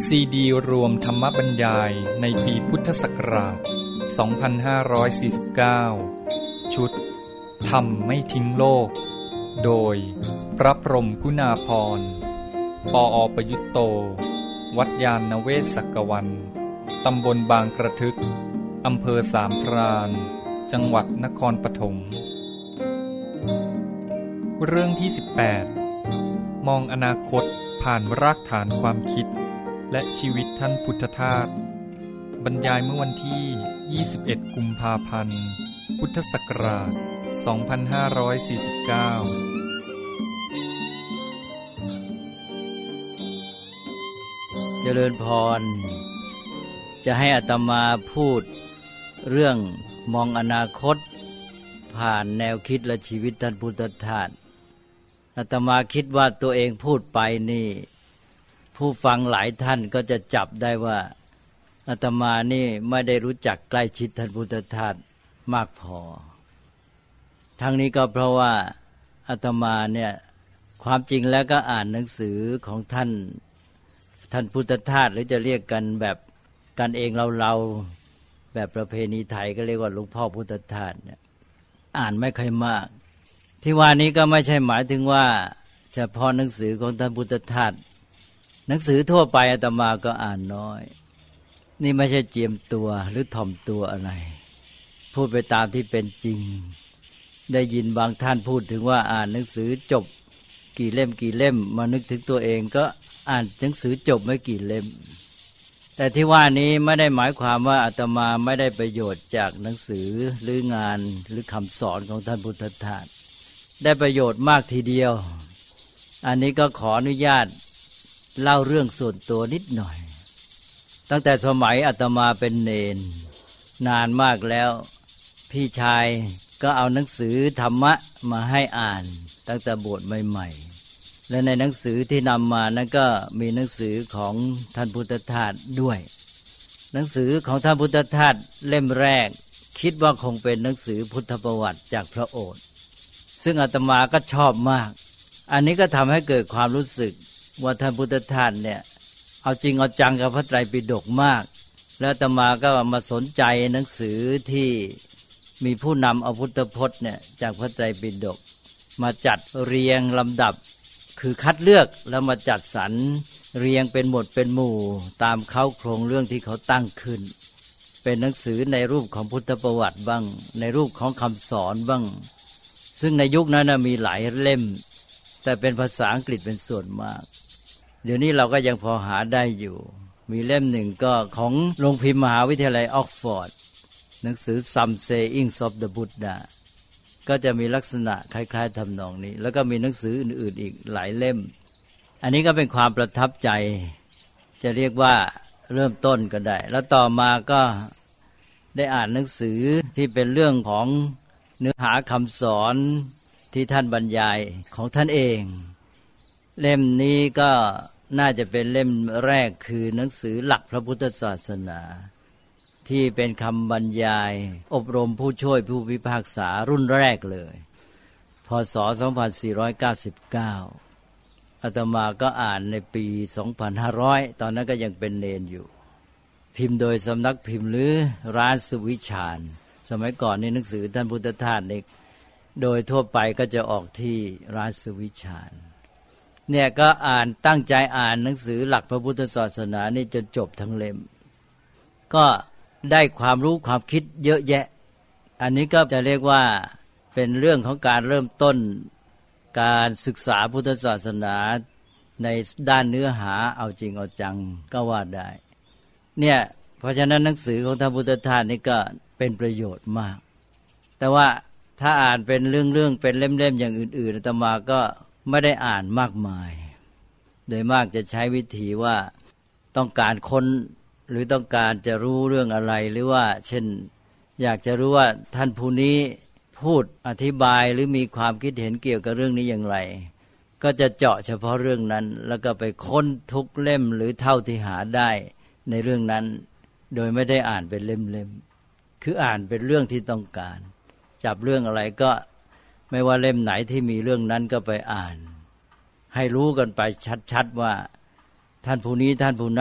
ซีดีรวมธรรมบรรยายในปีพุทธศักราช 2549 ชุดธรรมไม่ทิ้งโลกโดยพระพรหมกุณาภรณ์ ปอ.ประยุตโต วัดยานนเวศกวันตำบลบางกระทึกอำเภอสามพรานจังหวัดนครปฐมเรื่องที่ 18 มองอนาคตผ่านรากฐานความคิดและชีวิตท่านพุทธทาสบรรยายเมื่อวันที่ 21 กุมภาพันธ์ พุทธศักราช 2549 เจริญพรจะให้อาตมาพูดเรื่องมองอนาคตผ่านแนวคิดและชีวิตท่านพุทธทาสอาตมาคิดว่าตัวเองพูดไปนี่ผู้ฟังหลายท่านก็จะจับได้ว่าอาตมานี่ไม่ได้รู้จักใกล้ชิดท่านพุทธทาสมากพอทั้งนี้ก็เพราะว่าอาตมาเนี่ยความจริงแล้วก็อ่านหนังสือของท่านพุทธทาสหรือจะเรียกกันแบบกันเองเราแบบประเพณีไทยก็เรียกว่าหลวงพ่อพุทธทาสเนี่ยอ่านไม่ค่อยมากที่ว่านี้ก็ไม่ใช่หมายถึงว่าเฉพาะหนังสือของท่านพุทธทาสหนังสือทั่วไปอาตมาก็อ่านน้อยนี่ไม่ใช่เจียมตัวหรือถ่อมตัวอะไรพูดไปตามที่เป็นจริงได้ยินบางท่านพูดถึงว่าอ่านหนังสือจบกี่เล่มมานึกถึงตัวเองก็อ่านหนังสือจบไม่กี่เล่มแต่ที่ว่านี้ไม่ได้หมายความว่าอาตมาไม่ได้ประโยชน์จากหนังสือหรืองานหรือคำสอนของท่านพุทธทาสได้ประโยชน์มากทีเดียวอันนี้ก็ขออนุญาตเล่าเรื่องส่วนตัวนิดหน่อยตั้งแต่สมัยอาตมาเป็นเณรนานมากแล้วพี่ชายก็เอาหนังสือธรรมะมาให้อ่านตั้งแต่บวชใหม่ๆและในหนังสือที่นำมานั้นก็มีหนังสือของท่านพุทธทาสด้วยหนังสือของท่านพุทธทาสเล่มแรกคิดว่าคงเป็นหนังสือพุทธประวัติจากพระโอษฐ์ซึ่งอาตมาก็ชอบมากอันนี้ก็ทำให้เกิดความรู้สึกว่าท่านพุทธทาสเนี่ยเอาจริงเอาจังกับพระไตรปิฎกมากแล้วอาตมาก็มาสนใจหนังสือที่มีผู้นำเอาพุทธพจน์เนี่ยจากพระไตรปิฎกมาจัดเรียงลำดับคือคัดเลือกแล้วมาจัดสรรเรียงเป็นหมวดเป็นหมู่ตามเค้าโครงเรื่องที่เขาตั้งขึ้นเป็นหนังสือในรูปของพุทธประวัติบ้างในรูปของคำสอนบ้างซึ่งในยุคนั้นมีหลายเล่มแต่เป็นภาษาอังกฤษเป็นส่วนมากเดี๋ยวนี้เราก็ยังพอหาได้อยู่มีเล่มหนึ่งก็ของโรงพิมพ์มหาวิทยาลัยออกฟอร์ดหนังสือ Some Sayings of the Buddha ก็จะมีลักษณะคล้ายๆทำนองนี้แล้วก็มีหนังสืออื่นๆอีกหลายเล่มอันนี้ก็เป็นความประทับใจจะเรียกว่าเริ่มต้นก็ได้แล้วต่อมาก็ได้อ่านหนังสือที่เป็นเรื่องของเนื้อหาคำสอนที่ท่านบรรยายของท่านเองเล่มนี้ก็น่าจะเป็นเล่มแรกคือหนังสือหลักพระพุทธศาสนาที่เป็นคำบรรยายอบรมผู้ช่วยผู้พิพากษารุ่นแรกเลยพ.ศ. 2499อาตมาก็อ่านในปี 2500 ตอนนั้นก็ยังเป็นเณรอยู่พิมพ์โดยสำนักพิมพ์หรือร้านสุวิชาญสมัยก่อนนี่หนังสือท่านพุทธทาสนี่โดยทั่วไปก็จะออกที่ร้านสุวิชาญเนี่ยก็อ่านตั้งใจอ่านหนังสือหลักพระพุทธศาสนานี่จนจบทั้งเล่มก็ได้ความรู้ความคิดเยอะแยะอันนี้ก็จะเรียกว่าเป็นเรื่องของการเริ่มต้นการศึกษาพุทธศาสนาในด้านเนื้อหาเอาจริงเอาจังก็ว่าได้เนี่ยเพราะฉะนั้นหนังสือของท่านพุทธทาสนี่ก็เป็นประโยชน์มากแต่ว่าถ้าอ่านเป็นเรื่องๆเป็นเล่มๆอย่างอื่นๆอาตมาก็ไม่ได้อ่านมากมายโดยมากจะใช้วิธีว่าต้องการค้นหรือต้องการจะรู้เรื่องอะไรหรือว่าเช่นอยากจะรู้ว่าท่านผู้นี้พูดอธิบายหรือมีความคิดเห็นเกี่ยวกับเรื่องนี้อย่างไรก็จะเจาะเฉพาะเรื่องนั้นแล้วก็ไปค้นทุกเล่มหรือเท่าที่หาได้ในเรื่องนั้นโดยไม่ได้อ่านเป็นเล่มๆคืออ่านเป็นเรื่องที่ต้องการจับเรื่องอะไรก็ไม่ว่าเล่มไหนที่มีเรื่องนั้นก็ไปอ่านให้รู้กันไปชัดๆว่าท่านผู้นี้ท่านผู้นั้น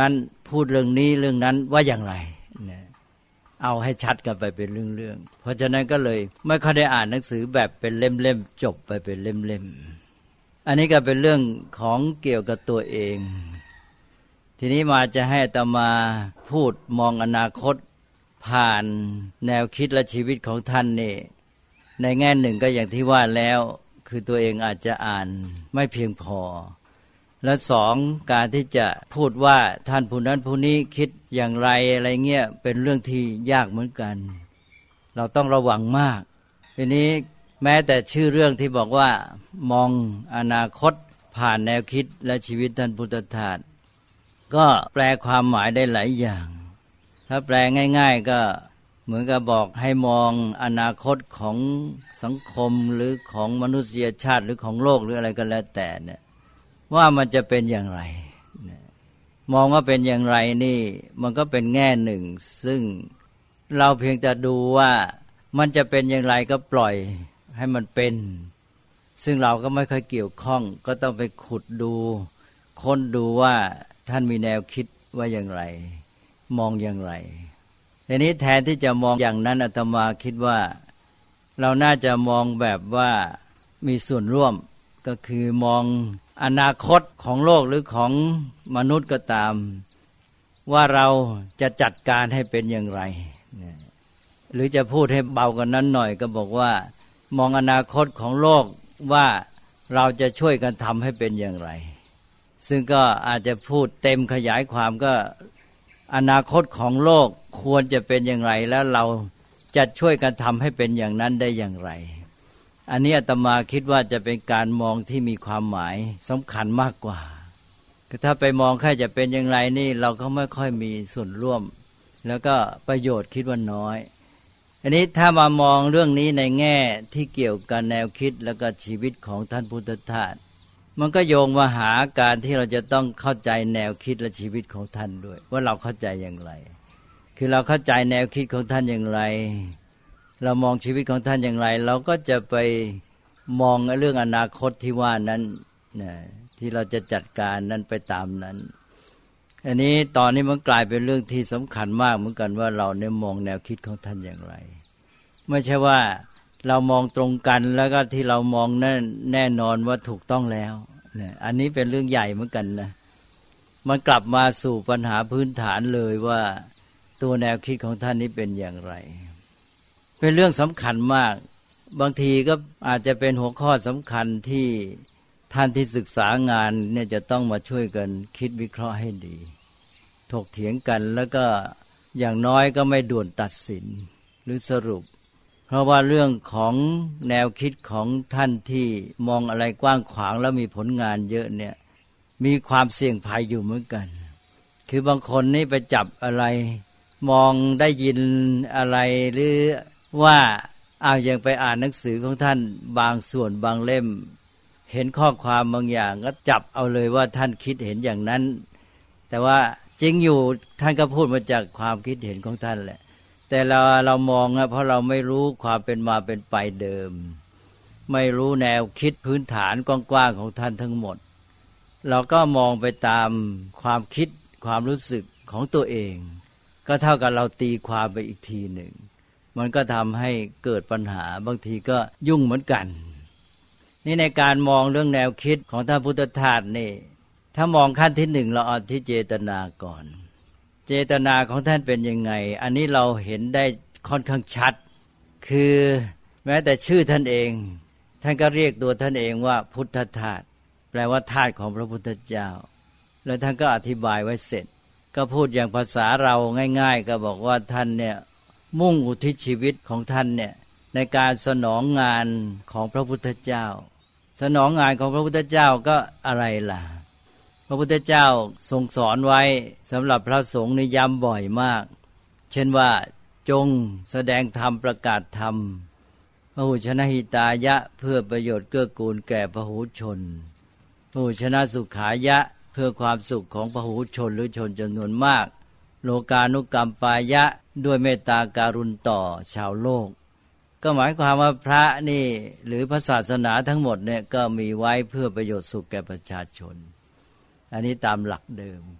พูดเรื่องนี้เรื่องนั้นว่าอย่างไรนะเอาให้ชัดกันไปเป็นเรื่องๆเพราะฉะนั้นก็เลยไม่ค่อยได้อ่านหนังสือแบบเป็นเล่มๆจบไปเป็นเล่มๆอันนี้ก็เป็นเรื่องของเกี่ยวกับตัวเองทีนี้มาจะให้อาตมาพูดมองอนาคตผ่านแนวคิดและชีวิตของท่านนี่ในแง่หนึ่งก็อย่างที่ว่าแล้วคือตัวเองอาจจะอ่านไม่เพียงพอและสองการที่จะพูดว่าท่านผู้นั้นผู้นี้คิดอย่างไรอะไรเงี้ยเป็นเรื่องที่ยากเหมือนกันเราต้องระวังมากทีนี้แม้แต่ชื่อเรื่องที่บอกว่ามองอนาคตผ่านแนวคิดและชีวิตท่านพุทธทาสก็แปลความหมายได้หลายอย่างถ้าแปลง่ายๆก็เหมือนกับบอกให้มองอนาคตของสังคมหรือของมนุษยชาติหรือของโลกหรืออะไรก็แล้วแต่เนี่ยว่ามันจะเป็นอย่างไรมองว่าเป็นอย่างไรนี่มันก็เป็นแง่หนึ่งซึ่งเราเพียงแต่ดูว่ามันจะเป็นอย่างไรก็ปล่อยให้มันเป็นซึ่งเราก็ไม่ค่อยเกี่ยวข้องก็ต้องไปขุดดูค้นดูว่าท่านมีแนวคิดว่าอย่างไรมองอย่างไรทีนี้แทนที่จะมองอย่างนั้นอาตมาคิดว่าเราน่าจะมองแบบว่ามีส่วนร่วมก็คือมองอนาคตของโลกหรือของมนุษย์ก็ตามว่าเราจะจัดการให้เป็นอย่างไรหรือจะพูดให้เบากว่านั้นหน่อยก็บอกว่ามองอนาคตของโลกว่าเราจะช่วยกันทำให้เป็นอย่างไรซึ่งก็อาจจะพูดเต็มขยายความก็อนาคตของโลกควรจะเป็นอย่างไรแล้วเราจะช่วยกันทำให้เป็นอย่างนั้นได้อย่างไรอันนี้อาตมาคิดว่าจะเป็นการมองที่มีความหมายสำคัญมากกว่าถ้าไปมองแค่จะเป็นอย่างไรนี่เราก็ไม่ค่อยมีส่วนร่วมแล้วก็ประโยชน์คิดว่าน้อยอันนี้ถ้ามามองเรื่องนี้ในแง่ที่เกี่ยวกับแนวคิดแล้วก็ชีวิตของท่านพุทธทาสมันก็โยงมาหาการที่เราจะต้องเข้าใจแนวคิดและชีวิตของท่านด้วยว่าเราเข้าใจอย่างไรคือเราเข้าใจแนวคิดของท่านอย่างไรเรามองชีวิตของท่านอย่างไรเราก็จะไปมองเรื่องอนาคตที่ว่านั้นนะที่เราจะจัดการนั้นไปตามนั้นอันนี้ตอนนี้มันกลายเป็นเรื่องที่สำคัญมากเหมือนกันว่าเราเนี่ยมองแนวคิดของท่านอย่างไรไม่ใช่ว่าเรามองตรงกันแล้วก็ที่เรามองนั่นแน่นอนว่าถูกต้องแล้วเนี่ยอันนี้เป็นเรื่องใหญ่เหมือนกันนะมันกลับมาสู่ปัญหาพื้นฐานเลยว่าตัวแนวคิดของท่านนี้เป็นอย่างไรเป็นเรื่องสำคัญมากบางทีก็อาจจะเป็นหัวข้อสำคัญที่ท่านที่ศึกษางานเนี่ยจะต้องมาช่วยกันคิดวิเคราะห์ให้ดีถกเถียงกันแล้วก็อย่างน้อยก็ไม่ด่วนตัดสินหรือสรุปเพราะว่าเรื่องของแนวคิดของท่านที่มองอะไรกว้างขวางแล้วมีผลงานเยอะเนี่ยมีความเสี่ยงภัยอยู่เหมือนกันคือบางคนนี่ไปจับอะไรมองได้ยินอะไรหรือว่าอย่างไปอ่านหนังสือของท่านบางส่วนบางเล่มเห็นข้อความบางอย่างก็จับเอาเลยว่าท่านคิดเห็นอย่างนั้นแต่ว่าจริงอยู่ท่านก็พูดมาจากความคิดเห็นของท่านแหละแต่เรามองเพราะเราไม่รู้ความเป็นมาเป็นไปเดิมไม่รู้แนวคิดพื้นฐานกว้างๆของท่านทั้งหมดเราก็มองไปตามความคิดความรู้สึกของตัวเองก็เท่ากับเราตีความไปอีกทีหนึ่งมันก็ทำให้เกิดปัญหาบางทีก็ยุ่งเหมือนกันนี่ในการมองเรื่องแนวคิดของท่านพุทธทาสนี่ถ้ามองขั้นที่หนึ่งเราเอาที่เจตนาก่อนเจตนาของท่านเป็นยังไงอันนี้เราเห็นได้ค่อนข้างชัดคือแม้แต่ชื่อท่านเองท่านก็เรียกตัวท่านเองว่าพุทธทาสแปลว่าทาสของพระพุทธเจ้าแล้วท่านก็อธิบายไว้เสร็จก็พูดอย่างภาษาเราง่ายๆก็บอกว่าท่านเนี่ยมุ่งอุทิศชีวิตของท่านเนี่ยในการสนองงานของพระพุทธเจ้าสนองงานของพระพุทธเจ้าก็อะไรล่ะพระพุทธเจ้าทรงสอนไว้สำหรับพระสงฆ์นิย้ำบ่อยมากเช่นว่าจงแสดงธรรมประกาศธรรมพหุชนะหิตายะเพื่อประโยชน์เกื้อกูลแก่พหูชนพหุชนะสุขายะเพื่อความสุขของพหูชนหรือชนจำนวนมากโลกานุกรรมปายะด้วยเมตตาการุณต่อชาวโลกก็หมายความว่าพระนี่หรือพระศาสนาทั้งหมดเนี่ยก็มีไว้เพื่อประโยชน์สุขแก่ประชาชนอันนี้ตามหลักเดิม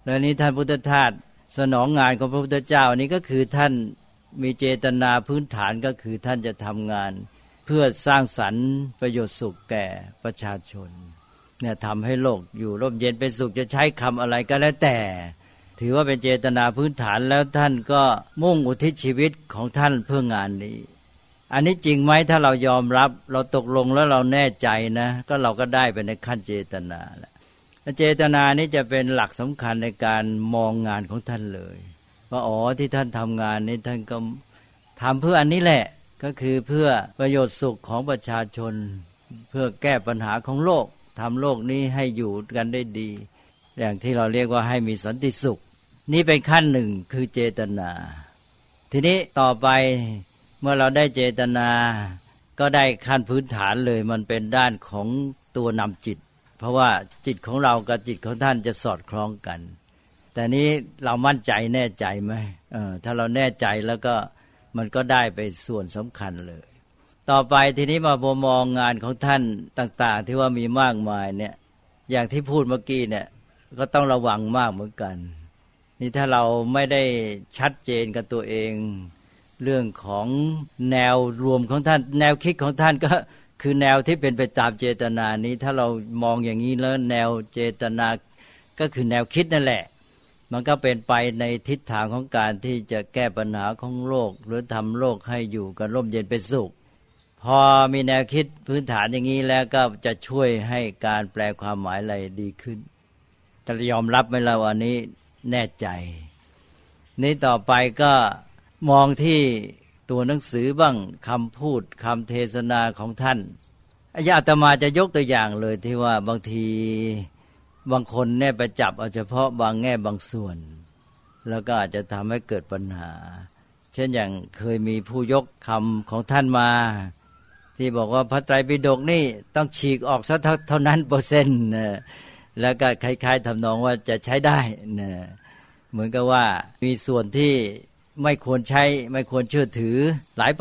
แล้วนี้ท่านพุทธทาสสนองงานของพระพุทธเจ้านี้ก็คือท่านมีเจตนาพื้นฐานก็คือท่านจะทำงานเพื่อสร้างสรรค์ประโยชน์สุขแก่ประชาชนเนี่ยทำให้โลกอยู่ร่มเย็นเป็นสุขจะใช้คำอะไรก็แล้วแต่ถือว่าเป็นเจตนาพื้นฐานแล้วท่านก็มุ่งอุทิศชีวิตของท่านเพื่องานนี้อันนี้จริงไหมถ้าเรายอมรับเราตกลงแล้วเราแน่ใจนะก็เราก็ได้ไปในขั้นเจตนาแล้วเจตนานี้จะเป็นหลักสำคัญในการมองงานของท่านเลยว่าอ๋อที่ท่านทำงานนี้ท่านก็ทำเพื่ออันนี้แหละก็คือเพื่อประโยชน์สุขของประชาชนเพื่อแก้ปัญหาของโลกทำโลกนี้ให้อยู่กันได้ดีอย่างที่เราเรียกว่าให้มีสันติสุขนี่เป็นขั้นหนึ่งคือเจตนาทีนี้ต่อไปเมื่อเราได้เจตนาก็ได้ขั้นพื้นฐานเลยมันเป็นด้านของตัวนำจิตเพราะว่าจิตของเรากับจิตของท่านจะสอดคล้องกันแต่นี้เรามั่นใจแน่ใจไหมถ้าเราแน่ใจแล้วก็มันก็ได้ไปส่วนสำคัญเลยต่อไปทีนี้มามองงานของท่านต่างๆที่ว่ามีมากมายเนี่ยอย่างที่พูดเมื่อกี้เนี่ยก็ต้องระวังมากเหมือนกันนี่ถ้าเราไม่ได้ชัดเจนกับตัวเองเรื่องของแนวรวมของท่านแนวคิดของท่านก็คือแนวที่เป็นไปตามเจตนานี้ถ้าเรามองอย่างนี้แล้วแนวเจตนาก็คือแนวคิดนั่นแหละมันก็เป็นไปในทิศทางของการที่จะแก้ปัญหาของโลกหรือทำโลกให้อยู่กันร่มเย็นเป็นสุขพอมีแนวคิดพื้นฐานอย่างนี้แล้วก็จะช่วยให้การแปลความหมายอะไรดีขึ้นแต่ยอมรับไหมล่ะวันนี้แน่ใจนี้ต่อไปก็มองที่ตัวหนังสือบ้างคำพูดคำเทศนาของท่านอาตมาจะยกตัวอย่างเลยที่ว่าบางทีบางคนเนี่ยไปจับเอาเฉพาะบางแง่บางส่วนแล้วก็อาจจะทำให้เกิดปัญหาเช่นอย่างเคยมีผู้ยกคำของท่านมาที่บอกว่าพระไตรปิฎกนี่ต้องฉีกออกสักเท่านั้น%แล้วก็คล้ายๆทำนองว่าจะใช้ได้นะเหมือนกับว่ามีส่วนที่ไม่ควรใช้ไม่ควรเชื่อถือหลาย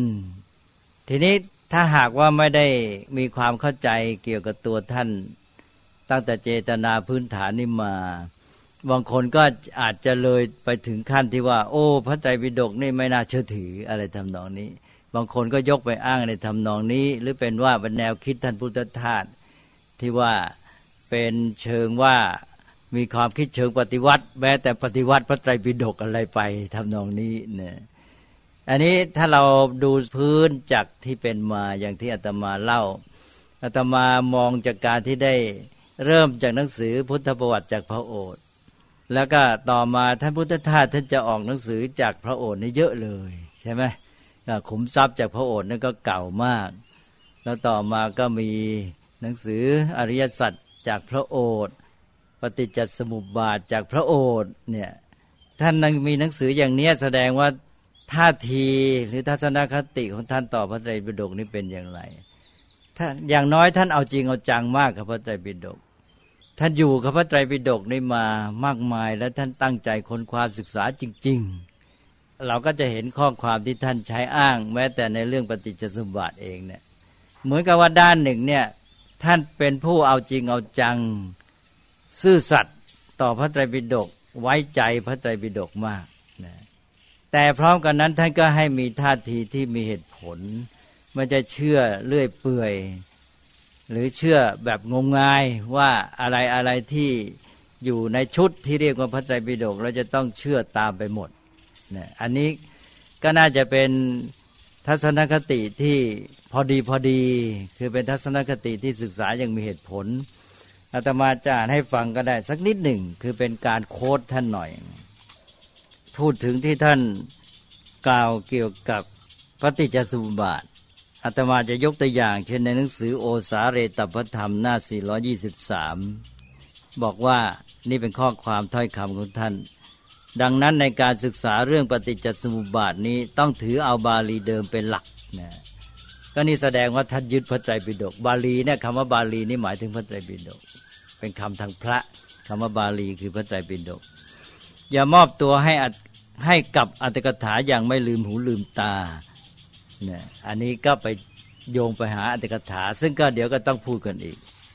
%ทีนี้ถ้าหากว่าไม่ได้มีความเข้าใจเกี่ยวกับตัวท่านตั้งแต่เจตนาพื้นฐานนี่มาบางคนก็อาจจะเลยไปถึงขั้นที่ว่าโอ้พระไตรปิฎกนี่ไม่น่าเชื่อถืออะไรทำนองนี้บางคนก็ยกไปอ้างในทำนองนี้หรือเป็นว่าเป็นแนวคิดท่านพุทธทาสที่ว่าเป็นเชิงว่ามีความคิดเชิงปฏิวัติแม้แต่ปฏิวัติพระไตรปิฎกอะไรไปทำนองนี้เนี่ยอันนี้ถ้าเราดูพื้นจากที่เป็นมาอย่างที่อาตมาเล่าอาตมามองจากการที่ได้เริ่มจากหนังสือพุทธประวัติจากพระโอษฐ์แล้วก็ต่อมาท่านพุทธทาสท่านจะออกหนังสือจากพระโอษฐ์นี่เยอะเลยใช่ไหมขุมทรัพย์จากพระโอษฐ์นั่นก็เก่ามากแล้วต่อมาก็มีหนังสืออริยสัจจากพระโอษฐ์ปฏิจจสมุปบาทจากพระโอษฐ์เนี่ยท่านมีหนังสืออย่างนี้แสดงว่าท่าทีหรือทัศนคติของท่านต่อพระไตรปิฎกนี่เป็นอย่างไรถ้าอย่างน้อยท่านเอาจริงเอาจังมากกับพระไตรปิฎกท่านอยู่กับพระไตรปิฎกนี่มามากมายและท่านตั้งใจค้นคว้าศึกษาจริงๆเราก็จะเห็นข้อความที่ท่านใช้อ้างแม้แต่ในเรื่องปฏิจจสมุปบาทเองเนี่ยเหมือนกับว่าด้านหนึ่งเนี่ยท่านเป็นผู้เอาจริงเอาจังซื่อสัตย์ต่อพระไตรปิฎกไว้ใจพระไตรปิฎกมากนะแต่พร้อมกันนั้นท่านก็ให้มีท่าทีที่มีเหตุผลไม่จะเชื่อเลื่อยเปื่อยหรือเชื่อแบบงมงายว่าอะไรที่อยู่ในชุดที่เรียกว่าพระไตรปิฎกเราจะต้องเชื่อตามไปหมดนะอันนี้ก็น่าจะเป็นทัศนคติที่พอดีคือเป็นทัศนคติที่ศึกษาอย่างมีเหตุผลอาตมาจะอ่านให้ฟังก็ได้สักนิดหนึ่งคือเป็นการโค้ดท่านหน่อยพูดถึงที่ท่านกล่าวเกี่ยวกับปฏิจจสมุปบาทอาตมาจะยกตัวอย่างเช่นในหนังสือโอสาเรตปธรรมหน้า423บอกว่านี่เป็นข้อความถ้อยคำของท่านดังนั้นในการศึกษาเรื่องปฏิจจสมุปบาทนี้ต้องถือเอาบาลีเดิมเป็นหลักนะก็นี่แสดงว่าท่านยึดพระไตรปิฎกบาลีเนี่ยคำว่าบาลีนี่หมายถึงพระไตรปิฎกเป็นคำทางพระคำว่าบาลีคือพระไตรปิฎกอย่ามอบตัวให้กับอรรถกถาอย่างไม่ลืมหูลืมตาเนี่ยอันนี้ก็ไปโยงไปหาอรรถกถาซึ่งก็เดี๋ยวก็ต้องพูดกันอีก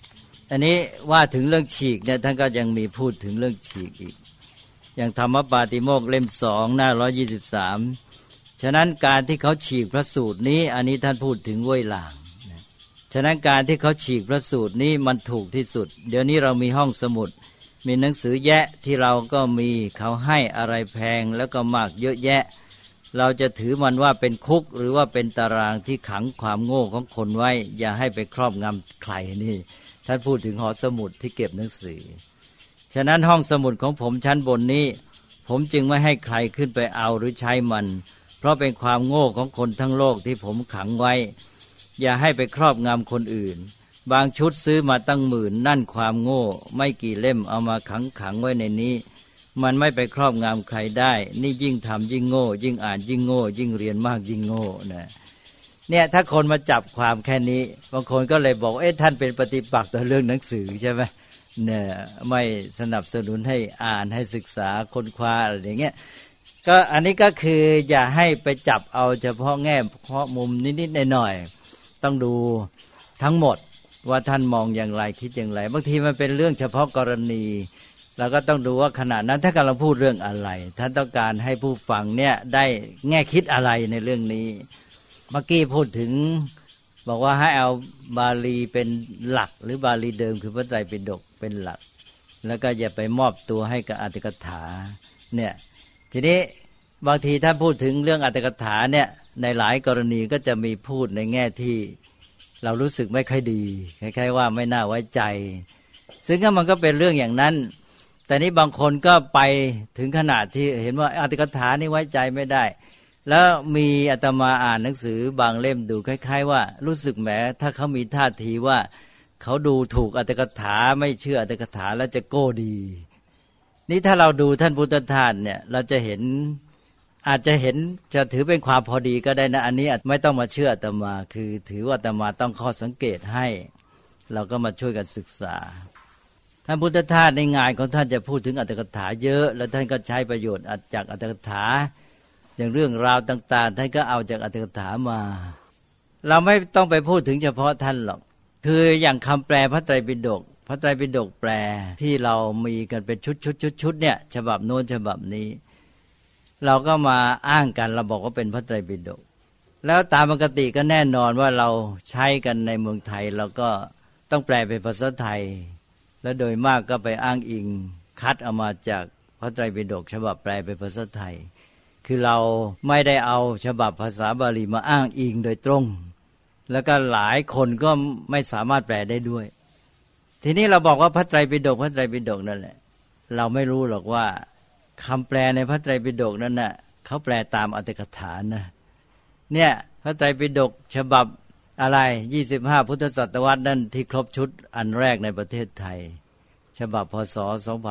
อันนี้ว่าถึงเรื่องฉีกเนี่ยท่านก็ยังมีพูดถึงเรื่องฉีกอีกอย่างธรรมปาติโมกข์เล่ม2หน้า123ฉะนั้นการที่เขาฉีกพระสูตรนี้อันนี้ท่านพูดถึงเว่ยหลางฉะนั้นการที่เขาฉีกพระสูตรนี้มันถูกที่สุดเดี๋ยวนี้เรามีห้องสมุดมีหนังสือแยะที่เราก็มีเขาให้อะไรแพงแล้วก็มากเยอะแยะเราจะถือมันว่าเป็นคุกหรือว่าเป็นตารางที่ขังความโง่ของคนไว้อย่าให้ไปครอบงำใครนี่ท่านพูดถึงหอสมุดที่เก็บหนังสือฉะนั้นห้องสมุดของผมชั้นบนนี้ผมจึงไม่ให้ใครขึ้นไปเอาหรือใช้มันเพราะเป็นความโง่ของคนทั้งโลกที่ผมขังไว้อย่าให้ไปครอบงำคนอื่นบางชุดซื้อมาตั้ง10,000นั่นความโง่ไม่กี่เล่มเอามาขังไว้ในนี้มันไม่ไปครอบงำใครได้นี่ยิ่งทำยิ่งโง่ยิ่งอ่านยิ่งโง่ยิ่งเรียนมากยิ่งโง่เนี่ยถ้าคนมาจับความแค่นี้บางคนก็เลยบอกท่านเป็นปฏิปักษ์ต่อเรื่องหนังสือใช่ไหมเนี่ยไม่สนับสนุนให้อ่านให้ศึกษาค้นคว้าอะไรอย่างเงี้ยก็อันนี้ก็คืออย่าให้ไปจับเอาเฉพาะแง่เฉพาะมุมนิดๆหน่อยๆต้องดูทั้งหมดว่าท่านมองอย่างไรคิดอย่างไรบางทีมันเป็นเรื่องเฉพาะกรณีเราก็ต้องดูว่าขณะนั้นถ้ากำลังพูดเรื่องอะไรท่านต้องการให้ผู้ฟังเนี่ยได้แง่คิดอะไรในเรื่องนี้เมื่อกี้พูดถึงบอกว่าให้เอาบาลีเป็นหลักหรือบาลีเดิมคือพระไตรปิฎกเป็นหลักแล้วก็อย่าไปมอบตัวให้กับอรรถกถาเนี่ยทีนี้บางทีท่านพูดถึงเรื่องอรรถกถาเนี่ยในหลายกรณีก็จะมีพูดในแง่ที่เรารู้สึกไม่ค่อยดีคล้ายๆว่าไม่น่าไว้ใจซึ่งมันก็เป็นเรื่องอย่างนั้นแต่นี้บางคนก็ไปถึงขนาดที่เห็นว่าอรรถกถานี่ไว้ใจไม่ได้แล้วมีอาตมาอ่านหนังสือบางเล่มดูคล้ายๆว่ารู้สึกแหมถ้าเขามีท่าทีว่าเขาดูถูกอรรถกถาไม่เชื่ออรรถกถาแล้วจะโก้ดีนี่ถ้าเราดูท่านพุทธทาสเนี่ยเราจะเห็นอาจจะเห็นจะถือเป็นความพอดีก็ได้นะอันนี้อาจไม่ต้องมาเชื่ออาตมาคือถือว่าอาตมาต้องข้อสังเกตให้เราก็มาช่วยกันศึกษาท่านพุทธทาสในงานของท่านจะพูดถึงอรรถกถาเยอะแล้วท่านก็ใช้ประโยชน์จากอรรถกถาอย่างเรื่องราวต่างๆท่านก็เอาจากอรรถกถามาเราไม่ต้องไปพูดถึงเฉพาะท่านหรอกคืออย่างคำแปลพระไตรปิฎกพระไตรปิฎกแปลที่เรามีกันเป็นชุดเนี่ยฉบับโน้นฉบับนี้เราก็มาอ้างกันเราบอกว่าเป็นพระไตรปิฎกแล้วตามปกติก็แน่นอนว่าเราใช้กันในเมืองไทยเราก็ต้องแปลเป็นภาษาไทยแล้วโดยมากก็ไปอ้างอิงคัดเอามาจากพระไตรปิฎกฉบับแปลเป็นภาษาไทยคือเราไม่ได้เอาฉบับภาษาบาลีมาอ้างอิงโดยตรงแล้วก็หลายคนก็ไม่สามารถแปลได้ด้วยทีนี้เราบอกว่าพระไตรปิฎกพระไตรปิฎกนั่นแหละเราไม่รู้หรอกว่าคำแปลในพระไตรปิฎกนั้นน่ะเขาแปลตามอรรถกถานะเนี่ยพระไตรปิฎกฉบับอะไร25พุทธศตวรรษนั่นที่ครบชุดอันแรกในประเทศไทยฉบับพศ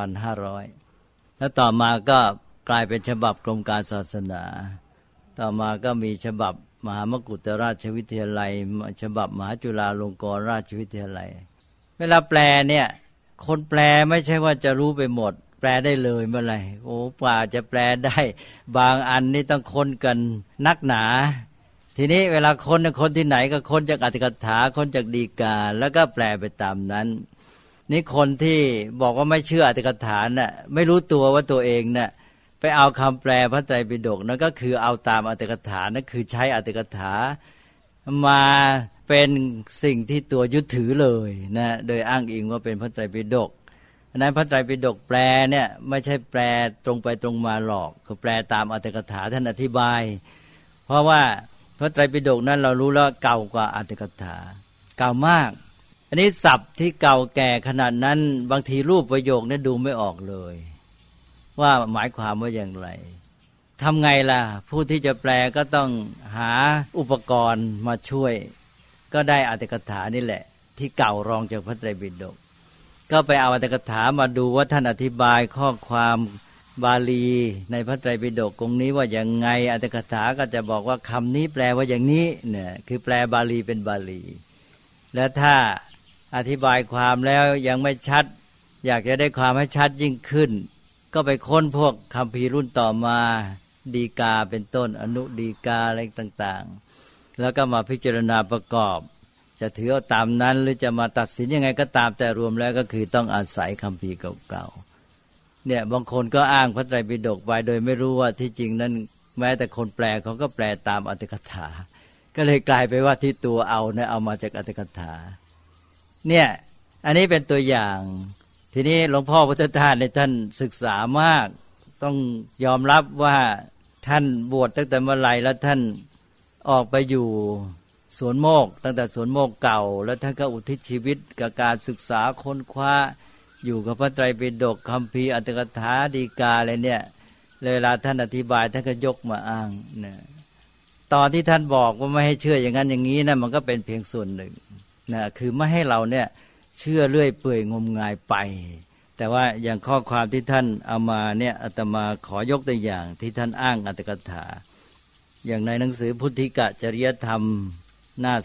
2500แล้วต่อมาก็กลายเป็นฉบับกรมการศาสนาต่อมาก็มีฉบับมหามกุฏราชวิทยาลัยฉบับมหาจุฬาลงกรณราชวิทยาลัยเวลาแปลเนี่ยคนแปลไม่ใช่ว่าจะรู้ไปหมดแปลได้เลยเมื่อไหร่โอ้ป่าจะแปลได้บางอันนี่ต้องค้นกันนักหนาทีนี้เวลาค้นที่ไหนก็ค้นจากอรรถกถาค้นจากฎีกาแล้วก็แปลไปตามนั้นนี่คนที่บอกว่าไม่เชื่ออรรถกถาน่ะไม่รู้ตัวว่าตัวเองน่ะไปเอาคำแปลพระไตรปิฎกนั่นก็คือเอาตามอรรถกถานั่นคือใช้อรรถกถามาเป็นสิ่งที่ตัวยึดถือเลยนะโดยอ้างอิงว่าเป็นพระไตรปิฎกอันนั้นพระไตรปิฎกแปลเนี่ยไม่ใช่แปลตรงไปตรงมาหรอกคือแปลตามอรรถกถาท่านอธิบายเพราะว่าพระไตรปิฎกนั้นเรารู้แล้วเก่ากว่าอรรถกถาเก่ามากอันนี้ศัพท์ที่เก่าแก่ขนาดนั้นบางทีรูปประโยคเนี่ยดูไม่ออกเลยว่าหมายความว่าอย่างไรทำไงล่ะผู้ที่จะแปลก็ต้องหาอุปกรณ์มาช่วยก็ได้อรรถกถานี่แหละที่เก่ารองจากพระไตรปิฎกก็ไปเอาอรรถกถามาดูว่าท่านอธิบายข้อความบาลีในพระไตรปิฎกตรงนี้ว่าอย่างไงอรรถกถาก็จะบอกว่าคำนี้แปลว่าอย่างนี้เนี่ยคือแปลบาลีเป็นบาลีแล้วถ้าอธิบายความแล้วยังไม่ชัดอยากจะได้ความให้ชัดยิ่งขึ้นก็ไปค้นพวกคัมภีร์รุ่นต่อมาฎีกาเป็นต้นอนุฎีกาอะไรต่างๆแล้วก็มาพิจารณาประกอบจะถือเอาตามนั้นหรือจะมาตัดสินยังไงก็ตามแต่รวมแล้วก็คือต้องอาศัยคัมภีร์เก่าๆเนี่ยบางคนก็อ้างพระไตรปิฎกไปโดยไม่รู้ว่าที่จริงนั้นแม้แต่คนแปลเขาก็แปลตามอรรถกถาก็เลยกลายไปว่าที่ตัวเอาเนี่ยเอามาจากอรรถกถาเนี่ยอันนี้เป็นตัวอย่างทีนี้หลวงพ่อพุทธทาสในท่านศึกษามากต้องยอมรับว่าท่านบวชตั้งแต่เมื่อไหร่แล้วท่านออกไปอยู่สวนโมกตั้งแต่สวนโมกเก่าแล้วท่านก็อุทิศชีวิตกับการศึกษาค้นคว้าอยู่กับพระไตรปิฎกคัมภีร์อรรถกถาฎีกาอะไรเนี่ยเวลาท่านอธิบายท่านก็ยกมาอ้างนะตอนที่ท่านบอกว่าไม่ให้เชื่ออย่างนั้นอย่างนี้นะมันก็เป็นเพียงส่วนหนึ่งนะคือไม่ให้เราเนี่ยเชื่อเรื่อยเปื่อยงมงายไปแต่ว่าอย่างข้อความที่ท่านเอามาเนี่ยอาตมาขอยกตัวอย่างที่ท่านอ้างอรรถกถาอย่างในหนังสือพุทธิกจริยธรรมหน้า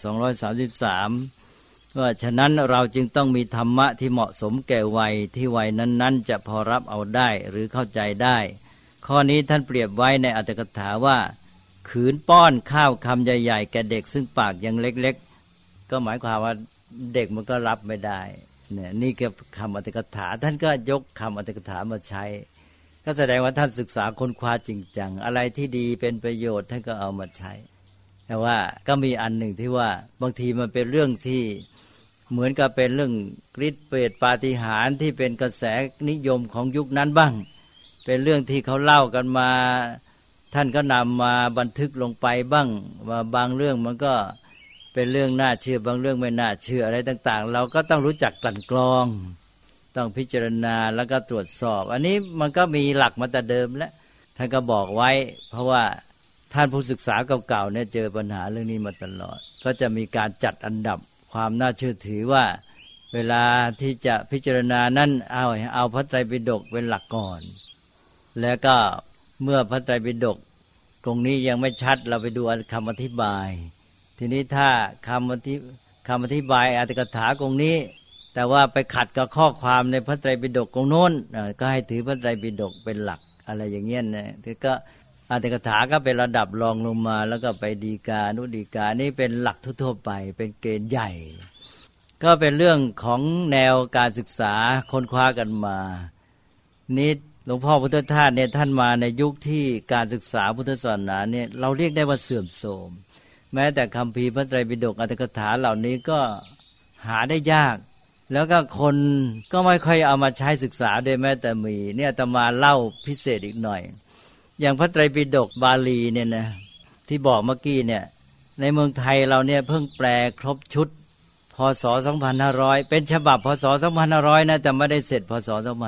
233ว่าฉะนั้นเราจึงต้องมีธรรมะที่เหมาะสมแก่วัยที่วัยนั้นๆจะพอรับเอาได้หรือเข้าใจได้ข้อนี้ท่านเปรียบไว้ในอรรถกถาว่าขืนป้อนข้าวคำใหญ่ๆแก่เด็กซึ่งปากยังเล็กๆก็หมายความว่าเด็กมันก็รับไม่ได้เนี่ยนี่ก็คำอรรถกถาท่านก็ยกคำอรรถกถามาใช้ก็แสดงว่าท่านศึกษาค้นคว้าจริงจังอะไรที่ดีเป็นประโยชน์ท่านก็เอามาใช้แต่ว่าก็มีอันหนึ่งที่ว่าบางทีมันเป็นเรื่องที่เหมือนกับเป็นเรื่องฤทธิ์เปรตปาฏิหาริย์ที่เป็นกระแสนิยมของยุคนั้นบ้างเป็นเรื่องที่เขาเล่ากันมาท่านก็นำมาบันทึกลงไปบ้างว่าบางเรื่องมันก็เป็นเรื่องน่าเชื่อบางเรื่องไม่น่าเชื่ออะไรต่างๆเราก็ต้องรู้จักกลั่นกรองต้องพิจารณาแล้วก็ตรวจสอบอันนี้มันก็มีหลักมาแต่เดิมแล้วท่านก็บอกไว้เพราะว่าท่านผู้ศึกษาเก่าๆเนี่ยเจอปัญหาเรื่องนี้มาตลอดก็จะมีการจัดอันดับความน่าเชื่อถือว่าเวลาที่จะพิจารณานั้นเอาพระไตรปิฎกเป็นหลักก่อนแล้วก็เมื่อพระไตรปิฎกตรงนี้ยังไม่ชัดเราไปดูคำอธิบายทีนี้ถ้าคำอธิบายอรรถกถาตรงนี้แต่ว่าไปขัดกับข้อความในพระไตรปิฎกตรงโน้นก็ให้ถือพระไตรปิฎกเป็นหลักอะไรอย่างเงี้ยนะที่ก็อรรถกถาก็เป็นระดับรองลงมาแล้วก็ไปฎีกานุฎีกานี่เป็นหลักทั่วๆไปเป็นเกณฑ์ใหญ่ก็เป็นเรื่องของแนวการศึกษาค้นคว้ากันมานี่หลวงพ่อพุทธทาสเนี่ยท่านมาในยุคที่การศึกษาพุทธศาสนาเนี่ยเราเรียกได้ว่าเสื่อมโทรมแม้แต่คัมภีร์พระไตรปิฎกอรรถกถาเหล่านี้ก็หาได้ยากแล้วก็คนก็ไม่ค่อยเอามาใช้ศึกษาโดยแม้แต่มีเนี่ยอาตมาเล่าพิเศษอีกหน่อยอย่างพระไตรปิฎกบาลีเนี่ยนะที่บอกเมื่อกี้เนี่ยในเมืองไทยเราเนี่ยเพิ่งแปลครบชุดพ.ศ. 2500เป็นฉบับพ.ศ. 2500นะแต่ไม่ได้เสร็จพ.ศ.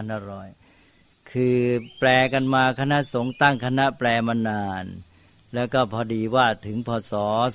2500คือแปลกันมาคณะสงฆ์ตั้งคณะแปลมานานแล้วก็พอดีว่าถึงพ.ศ.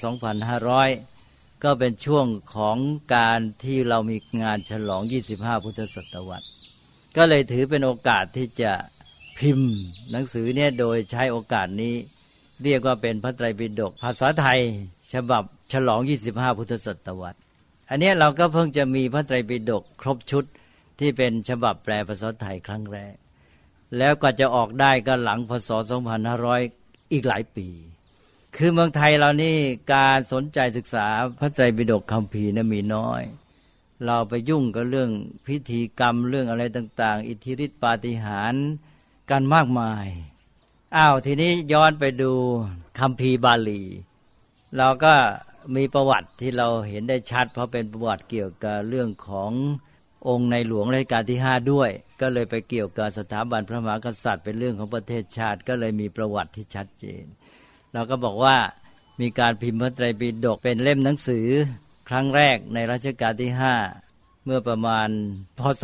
2500ก็เป็นช่วงของการที่เรามีงานฉลอง25พุทธศตวรรษก็เลยถือเป็นโอกาสที่จะพิมพ์หนังสือเนี่ยโดยใช้โอกาสนี้เรียกว่าเป็นพระไตรปิฎกภาษาไทยฉบับฉลอง25พุทธศตวรรษอันนี้เราก็เพิ่งจะมีพระไตรปิฎกครบชุดที่เป็นฉบับแปลภาษาไทยครั้งแรกแล้วก็จะออกได้ก็หลังพ.ศ. 2500อีกหลายปีคือเมืองไทยเรานี่การสนใจศึกษาพระไตรปิฎกคัมภีร์เนี่ยมีน้อยเราไปยุ่งกับเรื่องพิธีกรรมเรื่องอะไรต่างๆอิทธิฤทธิปาฏิหาริย์กันมากมายทีนี้ย้อนไปดูคัมภีร์บาลีเราก็มีประวัติที่เราเห็นได้ชัดเพราะเป็นประวัติเกี่ยวกับเรื่องขององค์ในหลวงรัชกาลที่5ด้วยก็เลยไปเกี่ยวกับสถาบันพระมหากษัตริย์เป็นเรื่องของประเทศชาติก็เลยมีประวัติที่ชัดเจนเราก็บอกว่ามีการพิมพ์พระไตรปิฎกเป็นเล่มหนังสือครั้งแรกในรัชกาลที่5เมื่อประมาณพ.ศ.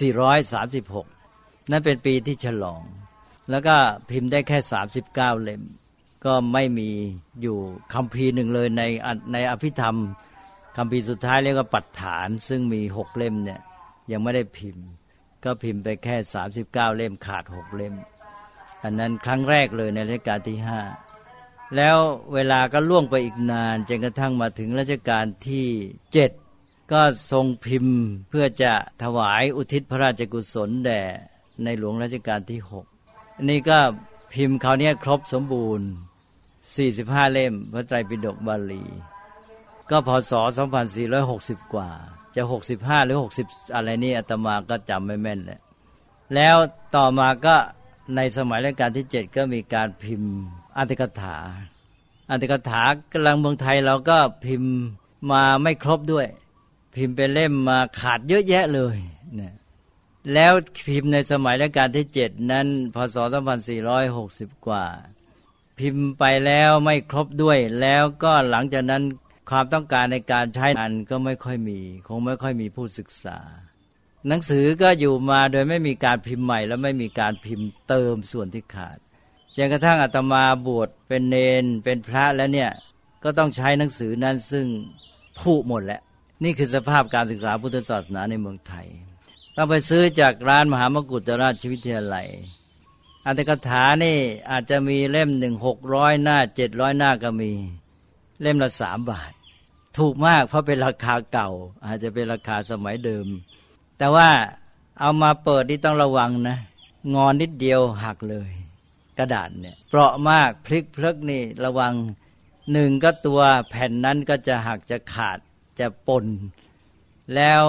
2436นั่นเป็นปีที่ฉลองแล้วก็พิมพ์ได้แค่39เล่มก็ไม่มีอยู่คัมภีร์หนึ่งเลยในอภิธรรมคัมภีร์สุดท้ายเรียกว่าปัฏฐานซึ่งมี6เล่มเนี่ยยังไม่ได้พิมพ์ก็พิมพ์ไปแค่39เล่มขาด6เล่มอันนั้นครั้งแรกเลยในรัชกาลที่5แล้วเวลาก็ล่วงไปอีกนานจนกระทั่งมาถึงรัชกาลที่7ก็ทรงพิมพ์เพื่อจะถวายอุทิศพระราชกุศลแด่ในหลวงรัชกาลที่6นี่ก็พิมพ์คราวนี้ครบสมบูรณ์45เล่มพระไตรปิฎกบาลีก็พศ2460กว่าจะ65หรือ60อะไรนี่อาตมาก็จำไม่แม่นแล้วต่อมาก็ในสมัยรัชกาลที่7ก็มีการพิมพ์อรรถกถากำลังเมืองไทยเราก็พิมพ์มาไม่ครบด้วยพิมพ์เป็นเล่มมาขาดเยอะแยะเลยเนี่ยแล้วพิมพ์ในสมัยรัชกาลที่7นั้นพศ2460กว่าพิมพ์ไปแล้วไม่ครบด้วยแล้วก็หลังจากนั้นความต้องการในการใช้งานก็ไม่ค่อยมีคงไม่ค่อยมีผู้ศึกษาหนังสือก็อยู่มาโดยไม่มีการพิมพ์ใหม่และไม่มีการพิมพ์เติมส่วนที่ขาดจนกระทั่งอาตมาบวชเป็นเณรเป็นพระแล้วเนี่ยก็ต้องใช้หนังสือนั้นซึ่งผุหมดแล้วนี่คือสภาพการศึกษาพุทธศาสนาในเมืองไทยต้องไปซื้อจากร้านมหามกุฏราชวิทยาลัยอรรถกถานี่อาจจะมีเล่ม1 600 หน้า700 หน้าก็มีเล่มละ3 บาทถูกมากเพราะเป็นราคาเก่าอาจจะเป็นราคาสมัยเดิมแต่ว่าเอามาเปิดนี่ต้องระวังนะงอนนิดเดียวหักเลยกระดาษเนี่ยเปราะมากพลิกเพลิกนี่ระวัง1ก็ตัวแผ่นนั้นก็จะหักจะขาดจะปนแล้ว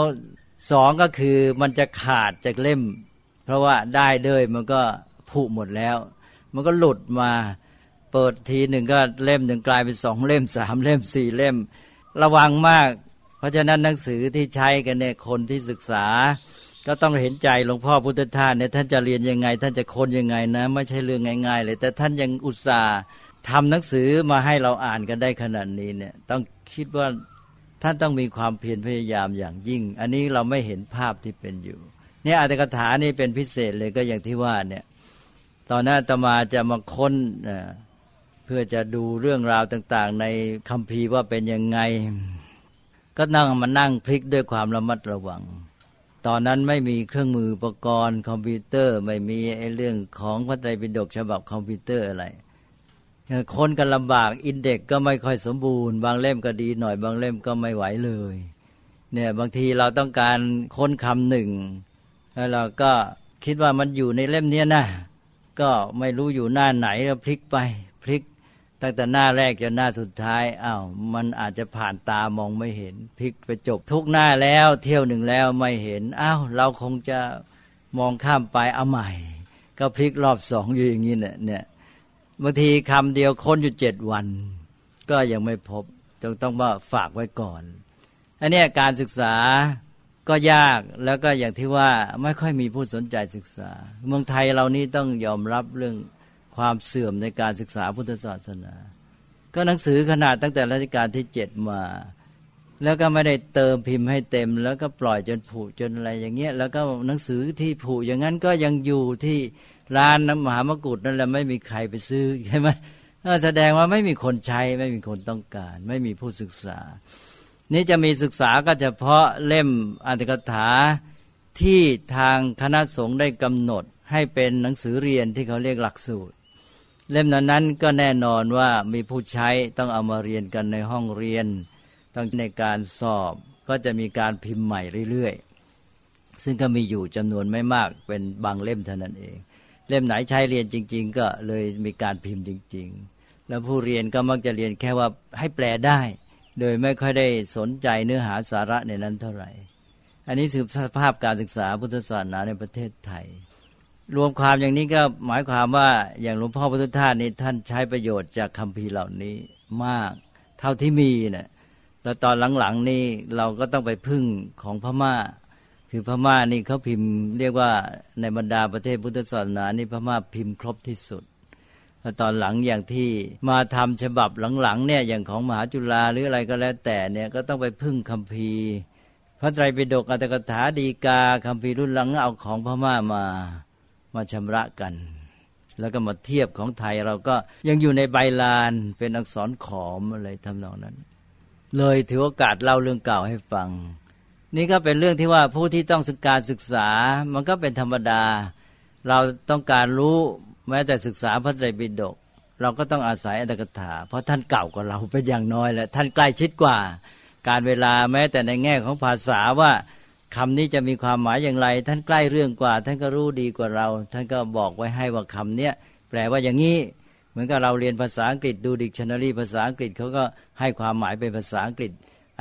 2ก็คือมันจะขาดจากเล่มเพราะว่าได้เลยมันก็ผุหมดแล้วมันก็หลุดมาเปิดทีหนึ่งก็เล่มหนึ่งกลายเป็น2 เล่ม3 เล่ม4 เล่มระวังมากเพราะฉะนั้นหนังสือที่ใช้กันเนี่ยคนที่ศึกษาก็ต้องเห็นใจหลวงพ่อพุทธทาสเนี่ยท่านจะเรียนยังไงท่านจะค้นยังไงนะไม่ใช่เรื่องง่ายๆเลยแต่ท่านยังอุตส่าห์ทำหนังสือมาให้เราอ่านกันได้ขนาดนี้เนี่ยต้องคิดว่าท่านต้องมีความเพียรพยายามอย่างยิ่งอันนี้เราไม่เห็นภาพที่เป็นอยู่เนี่ยอรรถกถานี่เป็นพิเศษเลยก็อย่างที่ว่าเนี่ยตอนนั้นอาตมาจะมาค้นเพื่อจะดูเรื่องราวต่างๆในคัมภีร์ว่าเป็นยังไงก็นั่งพลิกด้วยความระมัดระวังตอนนั้นไม่มีเครื่องมืออุปกรณ์คอมพิวเตอร์ไม่มีไอ้เรื่องของพระไตรปิฎกฉบับคอมพิวเตอร์อะไรค้นกันลำบากอินเด็กซ์ก็ไม่ค่อยสมบูรณ์บางเล่มก็ดีหน่อยบางเล่มก็ไม่ไหวเลยเนี่ยบางทีเราต้องการค้นคำหนึ่งแล้วเราก็คิดว่ามันอยู่ในเล่มนี้นะก็ไม่รู้อยู่หน้าไหนแล้วพลิกไปพลิกตั้งแต่หน้าแรกจนหน้าสุดท้ายมันอาจจะผ่านตามองไม่เห็นพลิกไปจบทุกหน้าแล้วเที่ยวหนึ่งแล้วไม่เห็นเราคงจะมองข้ามไปเอาใหม่ก็พลิกรอบ2อยู่อย่างนี้เนี่ยบางทีคำเดียวค้นอยู่7 วันก็ยังไม่พบต้องว่าฝากไว้ก่อนอันนี้การศึกษาก็ยากแล้วก็อย่างที่ว่าไม่ค่อยมีผู้สนใจศึกษาเมืองไทยเรานี่ต้องยอมรับเรื่องความเสื่อมในการศึกษาพุทธศาสนาก็หนังสือขนาดตั้งแต่รัชกาลที่7มาแล้วก็ไม่ได้เติมพิมพ์ให้เต็มแล้วก็ปล่อยจนผุจนอะไรอย่างเงี้ยแล้วก็หนังสือที่ผุอย่างนั้นก็ยังอยู่ที่ร้านมหามกุฏนั่นแหละไม่มีใครไปซื้อใช่ไหมแสดงว่าไม่มีคนใช้ไม่มีคนต้องการไม่มีผู้ศึกษานี่จะมีศึกษาก็เฉพาะเล่มอรรถกถาที่ทางคณะสงฆ์ได้กำหนดให้เป็นหนังสือเรียนที่เขาเรียกหลักสูตรเล่มนั้นก็แน่นอนว่ามีผู้ใช้ต้องเอามาเรียนกันในห้องเรียนต้องในการสอบก็จะมีการพิมพ์ใหม่เรื่อยๆซึ่งก็มีอยู่จำนวนไม่มากเป็นบางเล่มเท่านั้นเองเล่มไหนใช้เรียนจริงๆก็เลยมีการพิมพ์จริงๆแล้วผู้เรียนก็มักจะเรียนแค่ว่าให้แปลได้โดยไม่ค่อยได้สนใจเนื้อหาสาระในนั้นเท่าไหร่อันนี้คือสภาพการศึกษาพุทธศาสนาในประเทศไทยรวมความอย่างนี้ก็หมายความว่าอย่างหลวงพ่อพุทธทาสนี่ท่านใช้ประโยชน์จากคัมภีร์เหล่านี้มากเท่าที่มีนะแล้วตอนหลังๆนี่เราก็ต้องไปพึ่งของพม่าคือพม่านี่เขาพิมพ์เรียกว่าในบรรดาประเทศพุทธศาสนานี่พม่าพิมพ์ครบที่สุดแล้วตอนหลังอย่างที่มาทำฉบับหลังๆเนี่ยอย่างของมหาจุฬาหรืออะไรก็แล้วแต่เนี่ยก็ต้องไปพึ่งคัมภีร์พระไตรปิฎกอรรถกถาฎีกาคัมภีร์รุ่นหลังเอาของพม่ามาชำระกันแล้วก็มาเทียบของไทยเราก็ยังอยู่ในใบลานเป็นอักษรขอมอะไรทำนองนั้นเลยถือโอกาสเล่าเรื่องเก่าให้ฟังนี่ก็เป็นเรื่องที่ว่าผู้ที่ต้องการศึกษามันก็เป็นธรรมดาเราต้องการรู้แม้แต่ศึกษาพระไตรปิฎกเราก็ต้องอาศัยอรรถกถาเพราะท่านเก่ากว่าเราเป็นอย่างน้อยแหละท่านใกล้ชิดกว่าการเวลาแม้แต่ในแง่ของภาษาว่าคำนี้จะมีความหมายอย่างไรท่านใกล้เรื่องกว่าท่านก็รู้ดีกว่าเราท่านก็บอกไว้ให้ว่าคำเนี้ยแปลว่าอย่างนี้เหมือนกับเราเรียนภาษาอังกฤษดูดิกชันนารีภาษาอังกฤษเขาก็ให้ความหมายเป็นภาษาอังกฤษ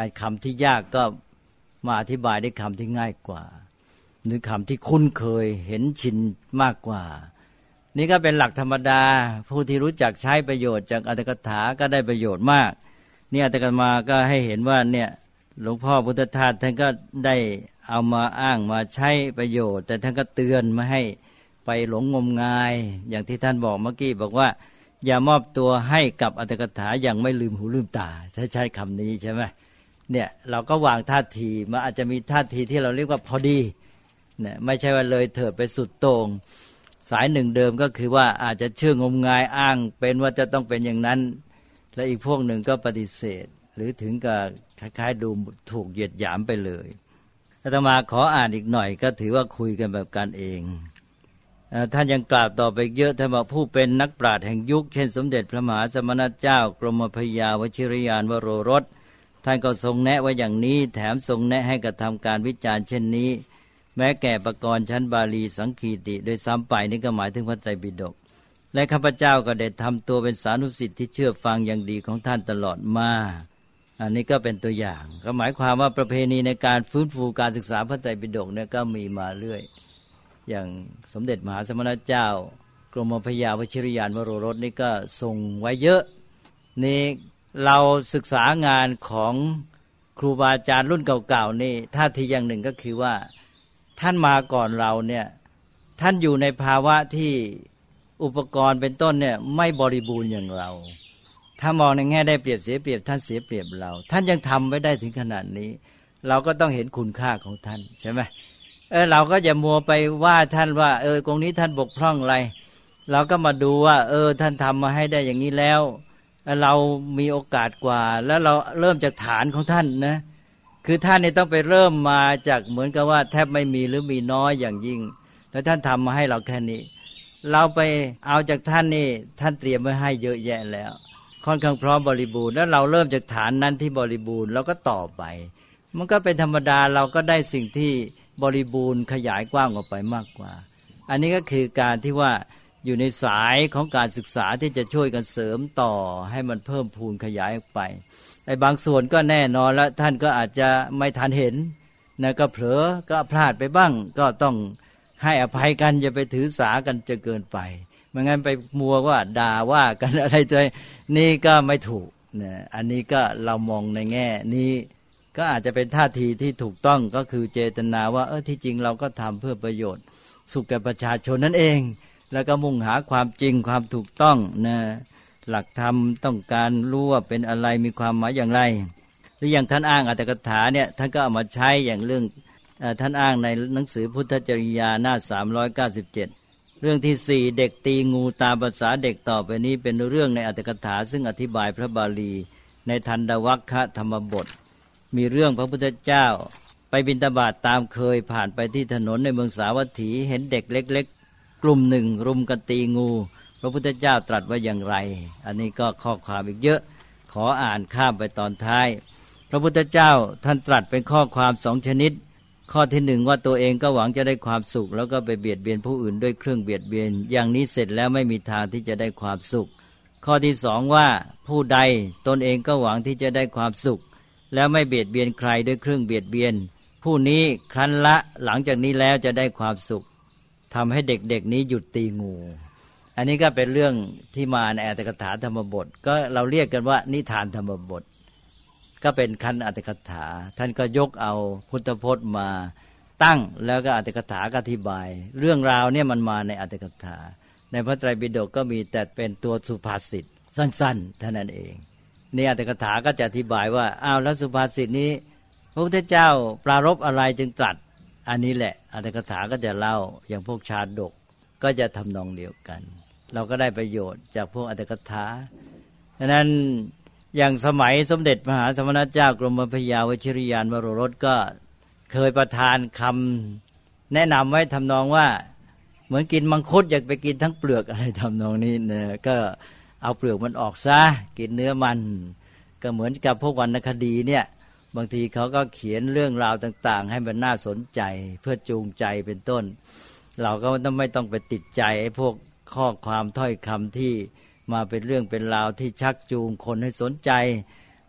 คำที่ยากก็มาอธิบายด้วยคำที่ง่ายกว่าหรือคำที่คุ้นเคยเห็นชินมากกว่านี่ก็เป็นหลักธรรมดาผู้ที่รู้จักใช้ประโยชน์จากอรรถกถาก็ได้ประโยชน์มากเนี่ยอาตมาก็ให้เห็นว่าเนี่ยหลวงพ่อพุทธทาสท่านก็ได้เอามาอ้างมาใช้ประโยชน์แต่ท่านก็เตือนไม่ให้ไปหลงงมงายอย่างที่ท่านบอกเมื่อกี้บอกว่าอย่ามอบตัวให้กับอรรถกถาอย่างไม่ลืมหูลืมตาใช้คำนี้ใช่ไหมเนี่ยเราก็วางท่าทีมันอาจจะมีท่าทีที่เราเรียกว่าพอดีเนี่ยไม่ใช่ว่าเลยเถิดไปสุดโต่งสายหนึ่งเดิมก็คือว่าอาจจะเชื่องมงายอ้างเป็นว่าจะต้องเป็นอย่างนั้นและอีกพวกหนึ่งก็ปฏิเสธหรือถึงกับคล้ายๆดูถูกเหยียดหยามไปเลยอาตมาขออ่านอีกหน่อยก็ถือว่าคุยกันแบบกันเองท่านยังกล่าวต่อไปเยอะท่านบอกผู้เป็นนักปราชญ์แห่งยุคเช่นสมเด็จพระมหาสมณเจ้ากรมพยาวชิรยานวโรรสท่านก็ทรงแนะไว้อย่างนี้แถมทรงแนะให้กระทำการวิจารณ์เช่นนี้แม้แก่ปกรณ์ชั้นบาลีสังคีติโดยซ้ำไปนี่ก็หมายถึงพระไตรปิฎกและข้าพเจ้าก็ได้ทำตัวเป็นสานุสิทธิ์ที่เชื่อฟังอย่างดีของท่านตลอดมาอันนี้ก็เป็นตัวอย่างก็หมายความว่าประเพณีในการฟื้นฟูการศึกษาพระไตรปิฎกเนี่ยก็มีมาเรื่อยอย่างสมเด็จมหาสมณเจ้ากรมพยาวชิรยานวโรรสนี่ก็ทรงไว้เยอะนี่เราศึกษางานของครูบาอาจารย์รุ่นเก่าๆนี่ท่าทีอย่างหนึ่งก็คือว่าท่านมาก่อนเราเนี่ยท่านอยู่ในภาวะที่อุปกรณ์เป็นต้นเนี่ยไม่บริบูรณ์อย่างเราถ้ามองในแง่ได้เปรียบเสียเปรียบท่านเสียเปรียบเราท่านยังทำไว้ได้ถึงขนาดนี้เราก็ต้องเห็นคุณค่าของท่านใช่ไหมเราก็อย่ามัวไปว่าท่านว่าตรงนี้ท่านบกพร่องอะไรเราก็มาดูว่าท่านทำมาให้ได้อย่างนี้แล้วเรามีโอกาสกว่าแล้วเราเริ่มจากฐานของท่านนะคือท่านเนี่ยต้องไปเริ่มมาจากเหมือนกับว่าแทบไม่มีหรือมีน้อยอย่างยิ่งแล้วท่านทำมาให้เราแค่นี้เราไปเอาจากท่านนี่ท่านเตรียมไว้ให้เยอะแยะแล้วค่อนข้างพร้อมบริบูรณ์แล้วเราเริ่มจากฐานนั้นที่บริบูรณ์แล้วก็ต่อไปมันก็เป็นธรรมดาเราก็ได้สิ่งที่บริบูรณ์ขยายกว้างออกไปมากกว่าอันนี้ก็คือการที่ว่าอยู่ในสายของการศึกษาที่จะช่วยกันเสริมต่อให้มันเพิ่มพูนขยายออกไปไอ้บางส่วนก็แน่นอนแล้วท่านก็อาจจะไม่ทันเห็นนะก็เผลอก็พลาดไปบ้างก็ต้องให้อภัยกันอย่าไปถือสากันจะเกินไปไม่งั้นไปมัวว่าด่าว่ากันอะไรตัวนี่ก็ไม่ถูกนะอันนี้ก็เรามองในแง่นี้ก็อาจจะเป็นท่าทีที่ถูกต้องก็คือเจตนาว่าที่จริงเราก็ทำเพื่อประโยชน์สุขแก่ประชาชนนั่นเองแล้วก็มุ่งหาความจริงความถูกต้องนะหลักธรรมต้องการรู้ว่าเป็นอะไรมีความหมายอย่างไรหรืออย่างท่านอ้างอรรถกถาเนี่ยท่านก็เอามาใช้อย่างเรื่องท่านอ้างในหนังสือพุทธจริยาหน้า397เรื่องที่4เด็กตีงูตามภาษาเด็กต่อไปนี้เป็นเรื่องในอรรถกถาซึ่งอธิบายพระบาลีในทันดวัคคะธรรมบทมีเรื่องพระพุทธเจ้าไปบิณฑบาตตามเคยผ่านไปที่ถนนในเมืองสาวัตถีเห็นเด็กเล็กๆกลุ่มหนึ่งรุมกันตีงูพระพุทธเจ้าตรัสว่าอย่างไรอันนี้ก็ข้อความอีกเยอะขออ่านข้ามไปตอนท้ายพระพุทธเจ้าท่านตรัสเป็นข้อความ2ชนิดข้อที่1ว่าตัวเองก็หวังจะได้ความสุขแล้วก็ไปเบียดเบียนผู้อื่นด้วยเครื่องเบียดเบียนอย่างนี้เสร็จแล้วไม่มีทางที่จะได้ความสุขข้อที่2ว่าผู้ใดตนเองก็หวังที่จะได้ความสุขแล้วไม่เบียดเบียนใครด้วยเครื่องเบียดเบียนผู้นี้ครั้นละหลังจากนี้แล้วจะได้ความสุขทำให้เด็กๆนี้หยุดตีงูอันนี้ก็เป็นเรื่องที่มาในอรรถกถาธรรมบทก็เราเรียกกันว่านิทานธรรมบทก็เป็นขั้นอรรถกถาท่านก็ยกเอาพุทธพจน์มาตั้งแล้วก็อรรถกถาอธิบายเรื่องราวเนี่ยมันมาในอรรถกถาในพระไตรปิฎกก็มีแต่เป็นตัวสุภาษิตสั้นๆเท่านั้นเองนี่อรรถกถาก็จะอธิบายว่าแล้วสุภาษิตนี้พระพุทธเจ้าปรารภอะไรจึงตรัสอันนี้แหละอรรถกถาก็จะเล่าอย่างพวกชาดกก็จะทำนองเดียวกันเราก็ได้ประโยชน์จากพวกอรรถกถาฉะนั้นอย่างสมัยสมเด็จมหาสมณเจ้ากรมพยาวชิรยานวโรรสก็เคยประทานคำแนะนำไว้ทำนองว่าเหมือนกินมังคุดอยากไปกินทั้งเปลือกอะไรทำนองนี้เนี่ยก็เอาเปลือกมันออกซะกินเนื้อมันก็เหมือนกับพวกวรรณคดีเนี่ยบางทีเขาก็เขียนเรื่องราวต่างๆให้มันน่าสนใจเพื่อจูงใจเป็นต้นเราก็ไม่ต้องไปติดใจไอ้พวกข้อความถ้อยคำที่มาเป็นเรื่องเป็นราวที่ชักจูงคนให้สนใจ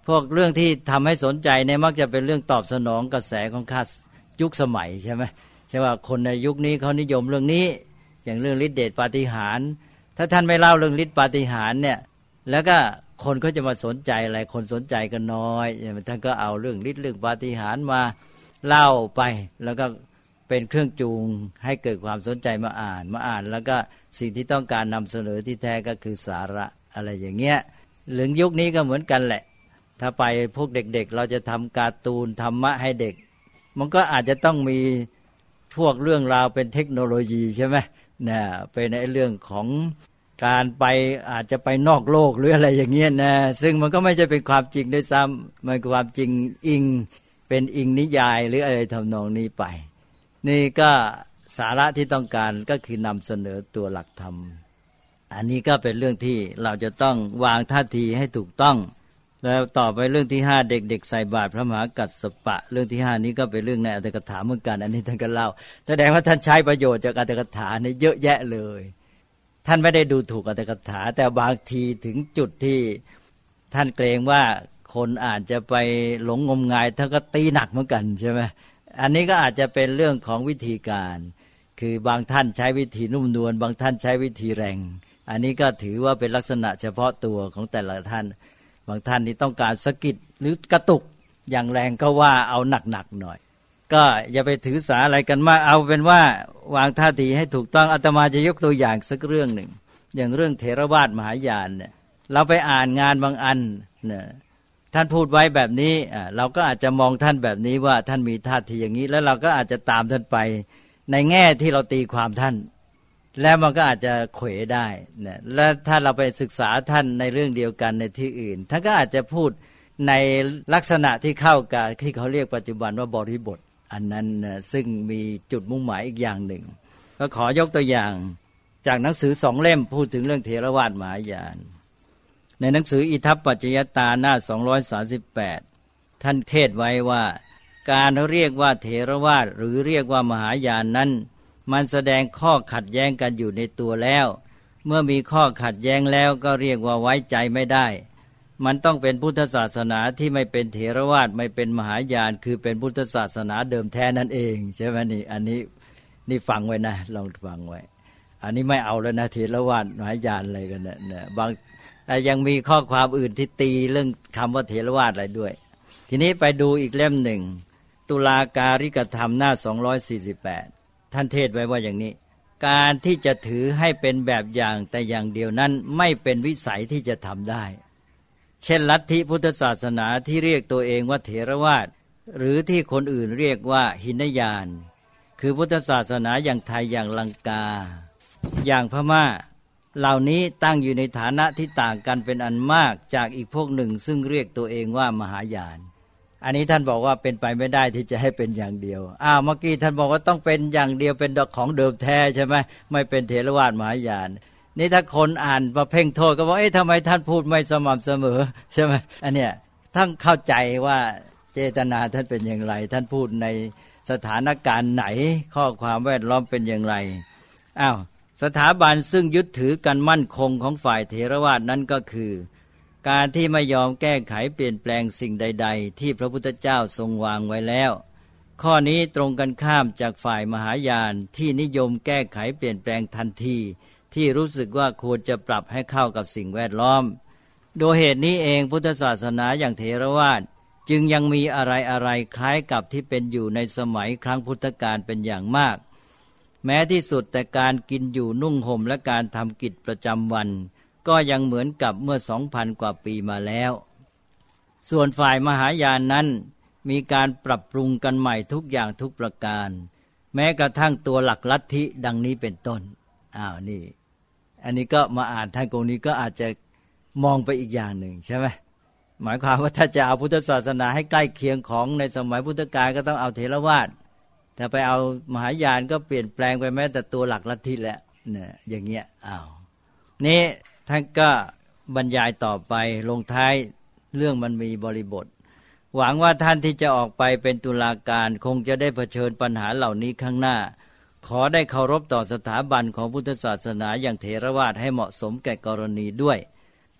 พวกเรื่องที่ทำให้สนใจเนี่ยมักจะเป็นเรื่องตอบสนองกระแสของข้ายุคสมัยใช่ไหมใช่ว่าคนในยุคนี้เขานิยมเรื่องนี้อย่างเรื่องฤทธิเดชปาฏิหาริย์ถ้าท่านไม่เล่าเรื่องฤทธิปาฏิหาริย์เนี่ยแล้วก็คนเขาจะมาสนใจอะไรคนสนใจก็น้อยท่านก็เอาเรื่องฤทธิ์เรื่องปาฏิหาริย์มาเล่าไปแล้วก็เป็นเครื่องจูงให้เกิดความสนใจมาอ่านแล้วก็สิ่งที่ต้องการนำเสนอที่แท้ก็คือสาระอะไรอย่างเงี้ยเรื่องยุคนี้ก็เหมือนกันแหละถ้าไปพวกเด็กๆเราจะทำการ์ตูนธรรมะให้เด็กมันก็อาจจะต้องมีพวกเรื่องราวเป็นเทคโนโลยีใช่ไหมนะเป็นในเรื่องของการไปอาจจะไปนอกโลกหรืออะไรอย่างเงี้ยนะซึ่งมันก็ไม่ใช่เป็นความจริงด้วยซ้ำมันความจริงอิงเป็นอิงนิยายหรืออะไรทำนองนี้ไปนี่ก็สาระที่ต้องการก็คือนำเสนอตัวหลักธรรมอันนี้ก็เป็นเรื่องที่เราจะต้องวางท่าทีให้ถูกต้องแล้วต่อไปเรื่องที่5เด็กๆใส่บาตรพระมหากัสสปะเรื่องที่5นี้ก็เป็นเรื่องในอัตถกถาเหมือนกันอันนี้ท่านก็เล่าแสดงว่าท่านใช้ประโยชน์จากอัตถกถาเนี่ยเยอะแยะเลยท่านไม่ได้ดูถูกอัตถกถาแต่บางทีถึงจุดที่ท่านเกรงว่าคนอาจจะไปหลงงมงายท่านก็ตีหนักเหมือนกันใช่ไหมอันนี้ก็อาจจะเป็นเรื่องของวิธีการคือบางท่านใช้วิธีนุ่มนวลบางท่านใช้วิธีแรงอันนี้ก็ถือว่าเป็นลักษณะเฉพาะตัวของแต่ละท่านบางท่านนี่ต้องการสะกิดหรือกระตุกอย่างแรงก็ว่าเอาหนักๆหน่อยก็อย่าไปถือสาอะไรกันมากเอาเป็นว่าวางท่าทีให้ถูกต้องอาตมาจะยกตัวอย่างสักเรื่องหนึ่งอย่างเรื่องเถรวาทมหายานเนี่ยเราไปอ่านงานบางอันเนี่ยท่านพูดไว้แบบนี้เราก็อาจจะมองท่านแบบนี้ว่าท่านมีท่าทีอย่างนี้แล้วเราก็อาจจะตามท่านไปในแง่ที่เราตีความท่านแล้วมันก็อาจจะเขวได้นะและถ้าเราไปศึกษาท่านในเรื่องเดียวกันในที่อื่นท่านก็อาจจะพูดในลักษณะที่เข้ากับที่เขาเรียกปัจจุบันว่าบริบทอันนั้นนะซึ่งมีจุดมุ่งหมายอีกอย่างหนึ่งก็ขอยกตัวอย่างจากหนังสือ2 เล่มพูดถึงเรื่องเถรวาทมหายานในหนังสืออิทัปปัจจยตาหน้า238ท่านเทศไว้ว่าการเรียกว่าเถรวาทหรือเรียกว่ามหายานนั้นมันแสดงข้อขัดแย้งกันอยู่ในตัวแล้วเมื่อมีข้อขัดแย้งแล้วก็เรียกว่าไว้ใจไม่ได้มันต้องเป็นพุทธศาสนาที่ไม่เป็นเถรวาทไม่เป็นมหายานคือเป็นพุทธศาสนาเดิมแท้นั่นเองใช่ไหมนี่อันนี้ฟังไว้นะลองฟังไว้อันนี้ไม่เอาแล้วนะเถรวาทมหายานอะไรกันนะบางยังมีข้อความอื่นที่ตีเรื่องคำว่าเถรวาทอะไรด้วยทีนี้ไปดูอีกเล่มหนึ่งตุลาการิกธรรมหน้า248ท่านเทศไว้ว่าอย่างนี้การที่จะถือให้เป็นแบบอย่างแต่อย่างเดียวนั้นไม่เป็นวิสัยที่จะทำได้เช่นลัทธิพุทธศาสนาที่เรียกตัวเองว่าเถรวาทหรือที่คนอื่นเรียกว่าหินยานคือพุทธศาสนาอย่างไทยอย่างลังกาอย่างพม่าเหล่านี้ตั้งอยู่ในฐานะที่ต่างกันเป็นอันมากจากอีกพวกหนึ่งซึ่งเรียกตัวเองว่ามหายานอันนี้ท่านบอกว่าเป็นไปไม่ได้ที่จะให้เป็นอย่างเดียวเมื่อกี้ท่านบอกว่าต้องเป็นอย่างเดียวเป็นของเดิมแท้ใช่ไหมไม่เป็นเถรวาทมหายานนี่ถ้าคนอ่านมาเพ่งโทษก็บอกทำไมท่านพูดไม่สม่ำเสมอใช่ไหมอันเนี้ยท่านเข้าใจว่าเจตนาท่านเป็นอย่างไรท่านพูดในสถานการณ์ไหนข้อความแวดล้อมเป็นอย่างไรสถาบันซึ่งยึดถือกันมั่นคงของฝ่ายเถรวาทนั้นก็คือการที่ไม่ยอมแก้ไขเปลี่ยนแปลงสิ่งใดๆที่พระพุทธเจ้าทรงวางไว้แล้วข้อนี้ตรงกันข้ามจากฝ่ายมหายานที่นิยมแก้ไขเปลี่ยนแปลงทันทีที่รู้สึกว่าควรจะปรับให้เข้ากับสิ่งแวดล้อมโดยเหตุนี้เองพุทธศาสนาอย่างเถรวาทจึงยังมีอะไรๆคล้ายกับที่เป็นอยู่ในสมัยครั้งพุทธกาลเป็นอย่างมากแม้ที่สุดแต่การกินอยู่นุ่งห่มและการทำกิจประจำวันก็ยังเหมือนกับเมื่อ 2,000 กว่าปีมาแล้วส่วนฝ่ายมหายานนั้นมีการปรับปรุงกันใหม่ทุกอย่างทุกประการแม้กระทั่งตัวหลักลัทธิดังนี้เป็นต้นนี่อันนี้ก็มาอ่านท่านตรงนี้ก็อาจจะมองไปอีกอย่างหนึ่งใช่ไหมหมายความว่าถ้าจะเอาพุทธศาสนาให้ใกล้เคียงของในสมัยพุทธกาลก็ต้องเอาเถรวาทถ้าไปเอามหายานก็เปลี่ยนแปลงไปแม้แต่ตัวหลักลัทธิแล้วเนี่ยอย่างเงี้ยนี่ท่านก็บรรยายต่อไปลงท้ายเรื่องมันมีบริบทหวังว่าท่านที่จะออกไปเป็นตุลาการคงจะได้เผชิญปัญหาเหล่านี้ข้างหน้าขอได้เคารพต่อสถาบันของพุทธศาสนาอย่างเถรวาทให้เหมาะสมแก่กรณีด้วย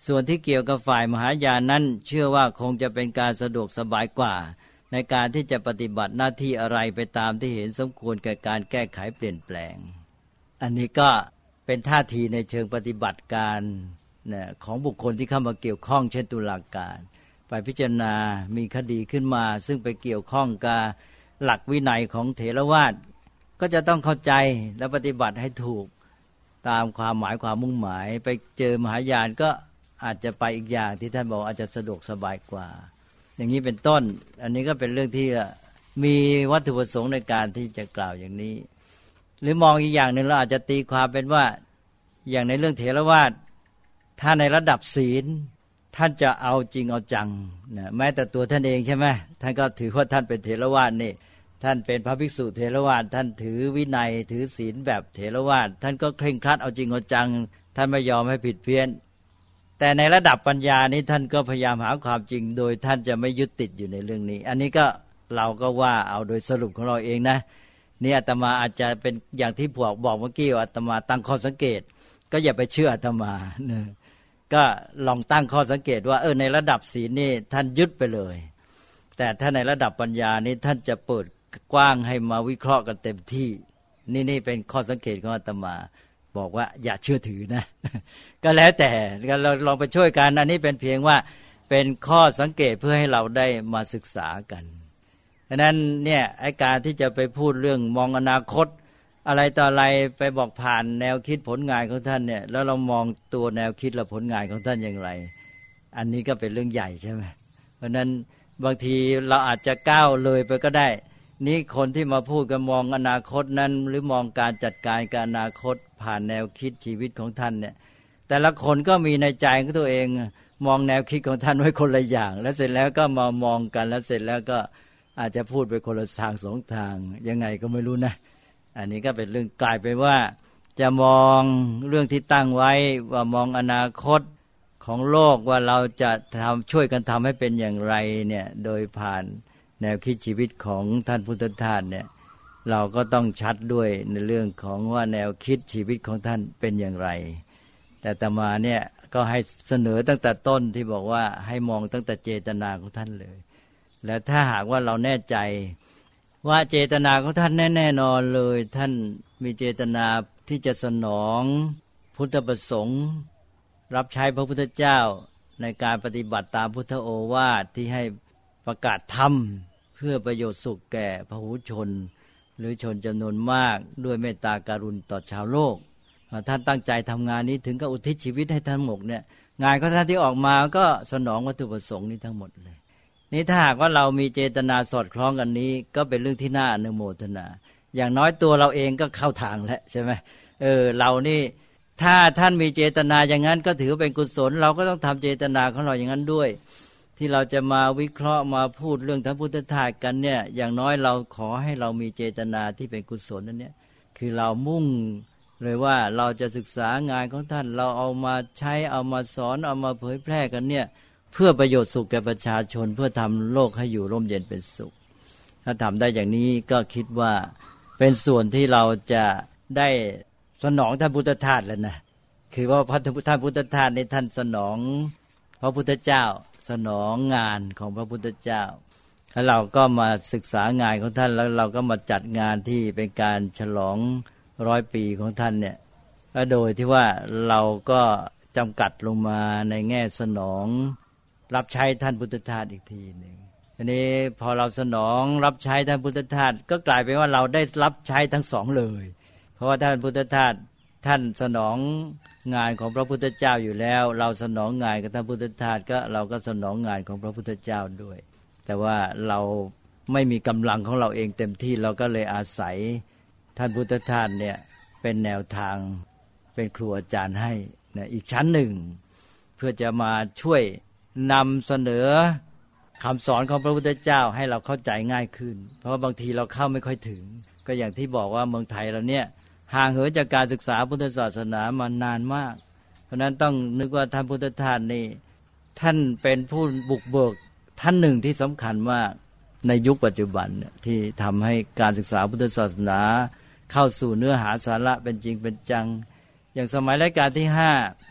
ส่วนที่เกี่ยวกับฝ่ายมหายานนั้นเชื่อว่าคงจะเป็นการสะดวกสบายกว่าในการที่จะปฏิบัติหน้าที่อะไรไปตามที่เห็นสมควรแก่การแก้ไขเปลี่ยนแปลงอันนี้ก็เป็นท่าทีในเชิงปฏิบัติการของบุคคลที่เข้ามาเกี่ยวข้องเช่นตุลาการไปพิจารณามีคดีขึ้นมาซึ่งไปเกี่ยวข้องกับหลักวินัยของเถรวาทก็จะต้องเข้าใจและปฏิบัติให้ถูกตามความหมายความมุ่งหมายไปเจอมหายานก็อาจจะไปอีกอย่างที่ท่านบอกอาจจะสะดวกสบายกว่าอย่างนี้เป็นต้นอันนี้ก็เป็นเรื่องที่มีวัตถุประสงค์ในการที่จะกล่าวอย่างนี้หรือมองอีกอย่างหนึ่งเราอาจจะตีความเป็นว่าอย่างในเรื่องเถรวาทถ้าในระดับศีลท่านจะเอาจริงเอาจังนะแม้แต่ตัวท่านเองใช่ไหมท่านก็ถือว่าท่านเป็นเถรวาทนี่ท่านเป็นพระภิกษุเถรวาทท่านถือวินัยถือศีลแบบเถรวาทท่านก็เคร่งครัดเอาจริงเอาจังท่านไม่ยอมให้ผิดเพี้ยนแต่ในระดับปัญญานี้ท่านก็พยายามหาความจริงโดยท่านจะไม่ยึดติดอยู่ในเรื่องนี้อันนี้ก็เราก็ว่าเอาโดยสรุปของเราเองนะนี่อาตมาอาจจะเป็นอย่างที่บอกเมื่อกี้ว่าอาตมาตั้งข้อสังเกตก็อย่าไปเชื่ออาตมานะก็ลองตั้งข้อสังเกตว่าในระดับศีลนี่ท่านยึดไปเลยแต่ถ้าในระดับปัญญานี่ท่านจะเปิดกว้างให้มาวิเคราะห์กันเต็มที่นี่เป็นข้อสังเกตของอาตมาบอกว่าอย่าเชื่อถือนะก็แล้วแต่เราลองไปช่วยกันอันนี้เป็นเพียงว่าเป็นข้อสังเกตเพื่อให้เราได้มาศึกษากันฉะนั้นเนี่ยไอ้การที่จะไปพูดเรื่องมองอนาคตอะไรต่ออะไรไปบอกผ่านแนวคิดผลงานของท่านเนี่ยแล้วเรามองตัวแนวคิดและผลงานของท่านอย่างไรอันนี้ก็เป็นเรื่องใหญ่ใช่ไหมเพราะนั้นบางทีเราอาจจะก้าวเลยไปก็ได้นี่คนที่มาพูดกันมองอนาคตนั้นหรือมองการจัดการกับอนาคตผ่านแนวคิดชีวิตของท่านเนี่ยแต่ละคนก็มีในใจของตัวเองมองแนวคิดของท่านไว้คนละอย่างแล้วเสร็จแล้วก็มามองกันแล้วเสร็จแล้วก็อาจจะพูดไปคนละทางสองทางยังไงก็ไม่รู้นะอันนี้ก็เป็นเรื่องกลายไปว่าจะมองเรื่องที่ตั้งไว้ว่ามองอนาคตของโลกว่าเราจะช่วยกันทำให้เป็นอย่างไรเนี่ยโดยผ่านแนวคิดชีวิตของท่านพุทธทาสเนี่ยเราก็ต้องชัดด้วยในเรื่องของว่าแนวคิดชีวิตของท่านเป็นอย่างไรแต่อาตมาเนี่ยก็ให้เสนอตั้งแต่ต้นที่บอกว่าให้มองตั้งแต่เจตนาของท่านเลยแล้วถ้าหากว่าเราแน่ใจว่าเจตนาของท่านแน่นอนเลยท่านมีเจตนาที่จะสนองพุทธประสงค์รับใช้พระพุทธเจ้าในการปฏิบัติตามพุทธโอวาทที่ให้ประกาศธรรมเพื่อประโยชน์สุขแก่พหุชนหรือชนจำนวนมากด้วยเมตตาการุณต่อชาวโลกท่านตั้งใจทำงานนี้ถึงกับอุทิศชีวิตให้ทั้งหมดเนี่ยงานของท่านที่ออกมาก็สนองวัตถุประสงค์นี้ทั้งหมดเลยนี่ถ้าหากว่าเรามีเจตนาสอดคล้องกันนี้ก็เป็นเรื่องที่น่าอนุโมทนาอย่างน้อยตัวเราเองก็เข้าทางแล้วใช่ไหมเรานี่ถ้าท่านมีเจตนาอย่างนั้นก็ถือเป็นกุศลเราก็ต้องทำเจตนาของเราอย่างนั้นด้วยที่เราจะมาวิเคราะห์มาพูดเรื่องพระพุทธทาสกันเนี่ยอย่างน้อยเราขอให้เรามีเจตนาที่เป็นกุศลนั่นเนี่ยคือเรามุ่งเลยว่าเราจะศึกษางานของท่านเราเอามาใช้เอามาสอนเอามาเผยแพร่กันเนี่ยเพื่อประโยชน์สุขแก่ประชาชนเพื่อทำโลกให้อยู่ร่มเย็นเป็นสุขถ้าทำได้อย่างนี้ก็คิดว่าเป็นส่วนที่เราจะได้สนองท่านพุทธทาสแล้วนะคือว่าท่านพุทธทาสในท่านสนองพระพุทธเจ้าสนองงานของพระพุทธเจ้าแล้วเราก็มาศึกษางานของท่านแล้วเราก็มาจัดงานที่เป็นการฉลอง100 ปีของท่านเนี่ยโดยที่ว่าเราก็จำกัดลงมาในแง่สนองรับใช้ท่านพุทธทาสอีกทีหนึ่งทีนี้พอเราสนองรับใช้ท่านพุทธทาสก็กลายเป็นว่าเราได้รับใช้ทั้งสองเลยเพราะว่าท่านพุทธทาสท่านสนองงานของพระพุทธเจ้าอยู่แล้วเราสนองงานกับท่านพุทธทาสก็เราก็สนองงานของพระพุทธเจ้าด้วยแต่ว่าเราไม่มีกำลังของเราเองเต็มที่เราก็เลยอาศัยท่านพุทธทาสเนี่ยเป็นแนวทางเป็นครูอาจารย์ให้นะอีกชั้นหนึ่งเพื่อจะมาช่วยนำเสนอคำสอนของพระพุทธเจ้าให้เราเข้าใจง่ายขึ้นเพราะว่าบางทีเราเข้าไม่ค่อยถึงก็อย่างที่บอกว่าเมืองไทยเราเนี่ยห่างเหินจากการศึกษาพุทธศาสนามานานมากเพราะนั้นต้องนึกว่าท่านพุทธทาสนี่ท่านเป็นผู้บุกเบิกท่านหนึ่งที่สำคัญมากในยุคปัจจุบันที่ทำให้การศึกษาพุทธศาสนาเข้าสู่เนื้อหาสาระเป็นจริงเป็นจังอย่างสมัยรัชกาลที่5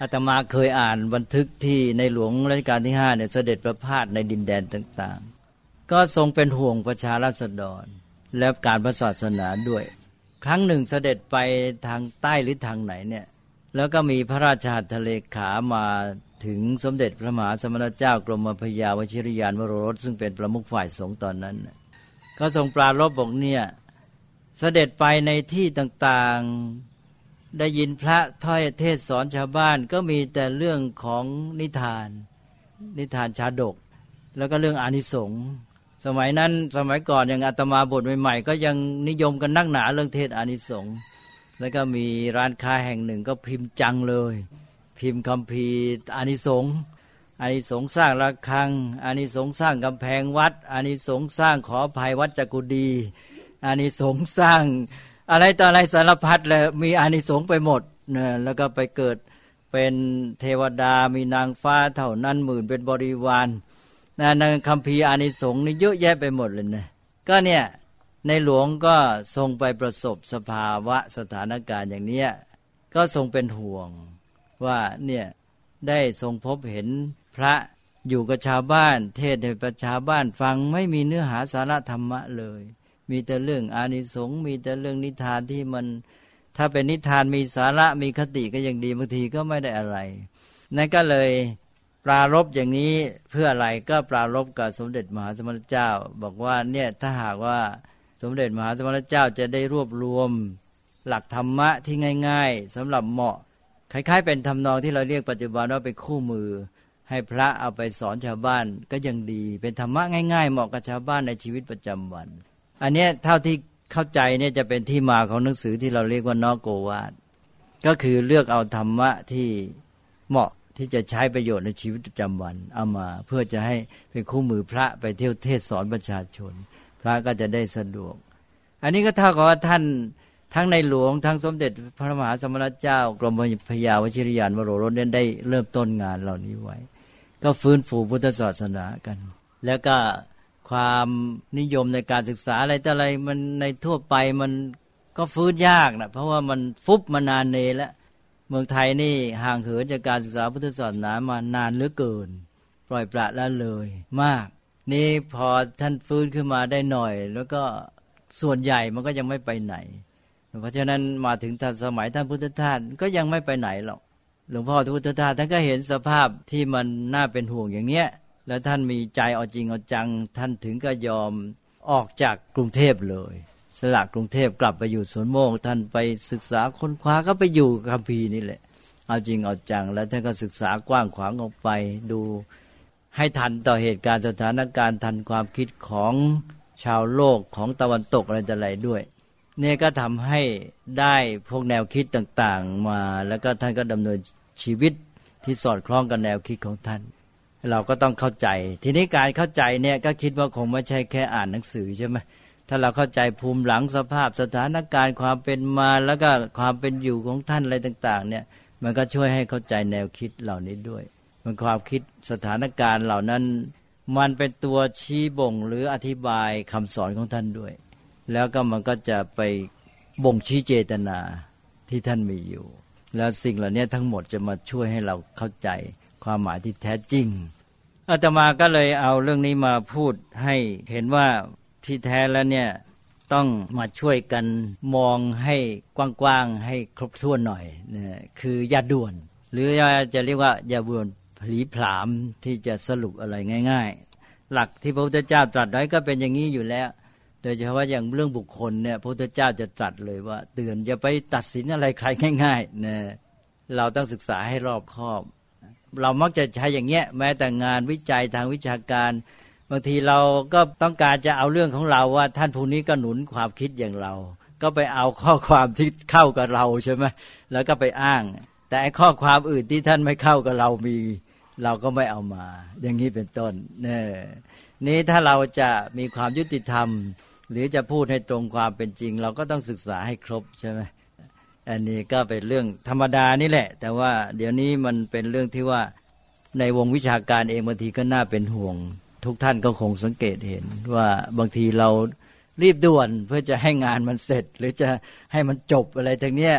อาตมาเคยอ่านบันทึกที่ในหลวงรัชกาลที่5เนี่ยเสด็จประพาสในดินแดนต่างๆก็ทรงเป็นห่วงประชาราษฎรและการพระศาสนาด้วยครั้งหนึ่งเสด็จไปทางใต้หรือทางไหนเนี่ยแล้วก็มีพระราชหัตถเลขามาถึงสมเด็จพระมหาสมณเจ้ากรมพระยาวชิรยานวโรรสซึ่งเป็นประมุขฝ่ายสงฆ์ตอนนั้นก็ทรงปรารภบอกเนี่ยเสด็จไปในที่ต่างๆได้ยินพระถ้อยเทศสอนชาวบ้านก็มีแต่เรื่องของนิทานชาดกแล้วก็เรื่องอานิสงส์สมัยก่อนอย่างอาตมาบทใหม่ๆก็ยังนิยมกันนักหนาเรื่องเทศอานิสงส์แล้วก็มีร้านค้าแห่งหนึ่งก็พิมพ์จังเลยพิมพ์คัมภีร์อานิสงส์สร้างระฆังอานิสงส์สร้างกำแพงวัดอานิสงส์สร้างขออภัยวัดจักุดีอานิสงส์สร้างอะไรต่ออะไรสารพัดเลยมีอานิสงส์ไปหมดนะแล้วก็ไปเกิดเป็นเทวดามีนางฟ้าเท่านั้นหมื่นเป็นบริวารในคัมภีร์อานิสงส์นี่เยอะแยะไปหมดเลยนะก็เนี่ยในหลวงก็ทรงไปประสบสภาวะสถานการณ์อย่างนี้ก็ทรงเป็นห่วงว่าเนี่ยได้ทรงพบเห็นพระอยู่กับชาวบ้านเทศน์ให้ประชาบ้านฟังไม่มีเนื้อหาสาระธรรมะเลยมีแต่เรื่องอานิสงส์มีแต่เรื่องนิทานที่มันถ้าเป็นนิทานมีสาระมีคติก็ยังดีบางทีก็ไม่ได้อะไรนั่นก็เลยปรารภอย่างนี้เพื่ออะไรก็ปรารภกับสมเด็จมหาสมณเจ้าบอกว่าเนี่ยถ้าหากว่าสมเด็จมหาสมณเจ้าจะได้รวบรวมหลักธรรมะที่ง่ายๆสำหรับเหมาะคล้ายๆเป็นทำนองที่เราเรียกปัจจุบันว่าเป็นคู่มือให้พระเอาไปสอนชาวบ้านก็ยังดีเป็นธรรมะง่ายๆเหมาะกับชาวบ้านในชีวิตประจำวันอันนี้เท่าที่เข้าใจเนี่ยจะเป็นที่มาของหนังสือที่เราเรียกว่านโกวาทก็คือเลือกเอาธรรมะที่เหมาะที่จะใช้ประโยชน์ในชีวิตประจำวันเอามาเพื่อจะให้เป็นคู่มือพระไปเที่ยวเทศสอนประชาชนพระก็จะได้สะดวกอันนี้ก็เท่ากับว่าท่านทั้งในหลวงทั้งสมเด็จพระมหาสมณเจ้ากรมพระยาวชิรยานวโรรสได้เริ่มต้นงานเหล่านี้ไว้ก็ฟื้นฟูพุทธศาสนากันแล้วก็ความนิยมในการศึกษาอะไรต่ออะไรมันในทั่วไปมันก็ฟื้นยากนะเพราะว่ามันฟุบมานานเนแล้วเมืองไทยนี่ห่างเหินจากการศึกษาพุทธศาสนามานานเหลือเกินปล่อยปละละเลยมากนี่พอท่านฟื้นขึ้นมาได้หน่อยแล้วก็ส่วนใหญ่มันก็ยังไม่ไปไหนเพราะฉะนั้นมาถึงสมัยท่านพุทธทาสก็ยังไม่ไปไหนหรอกหลวงพ่อพุทธทาสท่านก็เห็นสภาพที่มันน่าเป็นห่วงอย่างเนี้ยแล้วท่านมีใจเอาจริงเอาจังท่านถึงก็ยอมออกจากกรุงเทพเลยสละกรุงเทพกลับไปอยู่สวนโมกท่านไปศึกษาค้นคว้าก็ไปอยู่คัมภีร์นี่แหละเอาจริงเอาจังแล้วท่านก็ศึกษากว้างขวางออกไปดูให้ทันต่อเหตุการณ์สถานการณ์ทันความคิดของชาวโลกของตะวันตกอะไรต่ออะไรด้วยเนี่ยก็ทำให้ได้พวกแนวคิดต่างๆมาแล้วก็ท่านก็ดำเนินชีวิตที่สอดคล้องกับแนวคิดของท่านเราก็ต้องเข้าใจทีนี้การเข้าใจเนี่ยก็คิดว่าคงไม่ใช่แค่อ่านหนังสือใช่ไหมถ้าเราเข้าใจภูมิหลังสภาพสถานการณ์ความเป็นมาแล้วก็ความเป็นอยู่ของท่านอะไรต่างๆเนี่ยมันก็ช่วยให้เข้าใจแนวคิดเหล่านี้ด้วยมันความคิดสถานการณ์เหล่านั้นมันเป็นตัวชี้บ่งหรืออธิบายคำสอนของท่านด้วยแล้วก็มันก็จะไปบ่งชี้เจตนาที่ท่านมีอยู่แล้วสิ่งเหล่านี้ทั้งหมดจะมาช่วยให้เราเข้าใจความหมายที่แท้จริงอาตมาก็เลยเอาเรื่องนี้มาพูดให้เห็นว่าที่แท้แล้วเนี่ยต้องมาช่วยกันมองให้กว้างๆให้ครบถ้วนหน่อยนะคืออย่าด่วนหรือจะเรียกว่าอย่าด่วนผลีผลามที่จะสรุปอะไรง่ายๆหลักที่พระพุทธเจ้าตรัสไว้ก็เป็นอย่างนี้อยู่แล้วโดยเฉพาะอย่างเรื่องบุคคลเนี่ยพระพุทธเจ้าจะตรัสเลยว่าเตือนอย่าไปตัดสินอะไรใครง่ายๆนะเราต้องศึกษาให้รอบคอบเรามักจะใช้อย่างเงี้ยแม้แต่งานวิจัยทางวิชาการบางทีเราก็ต้องการจะเอาเรื่องของเราว่าท่านผู้นี้ก็หนุนความคิดอย่างเราก็ไปเอาข้อความที่เข้ากับเราใช่ไหมแล้วก็ไปอ้างแต่ไอ้ข้อความอื่นที่ท่านไม่เข้ากับเรามีเราก็ไม่เอามาอย่างนี้เป็นต้นนี่ถ้าเราจะมีความยุติธรรมหรือจะพูดให้ตรงความเป็นจริงเราก็ต้องศึกษาให้ครบใช่ไหมอันนี้ก็เป็นเรื่องธรรมดานี่แหละแต่ว่าเดี๋ยวนี้มันเป็นเรื่องที่ว่าในวงวิชาการเองบางทีก็น่าเป็นห่วงทุกท่านก็คงสังเกตเห็นว่าบางทีเรารีบด่วนเพื่อจะให้งานมันเสร็จหรือจะให้มันจบอะไรทั้งเนี้ย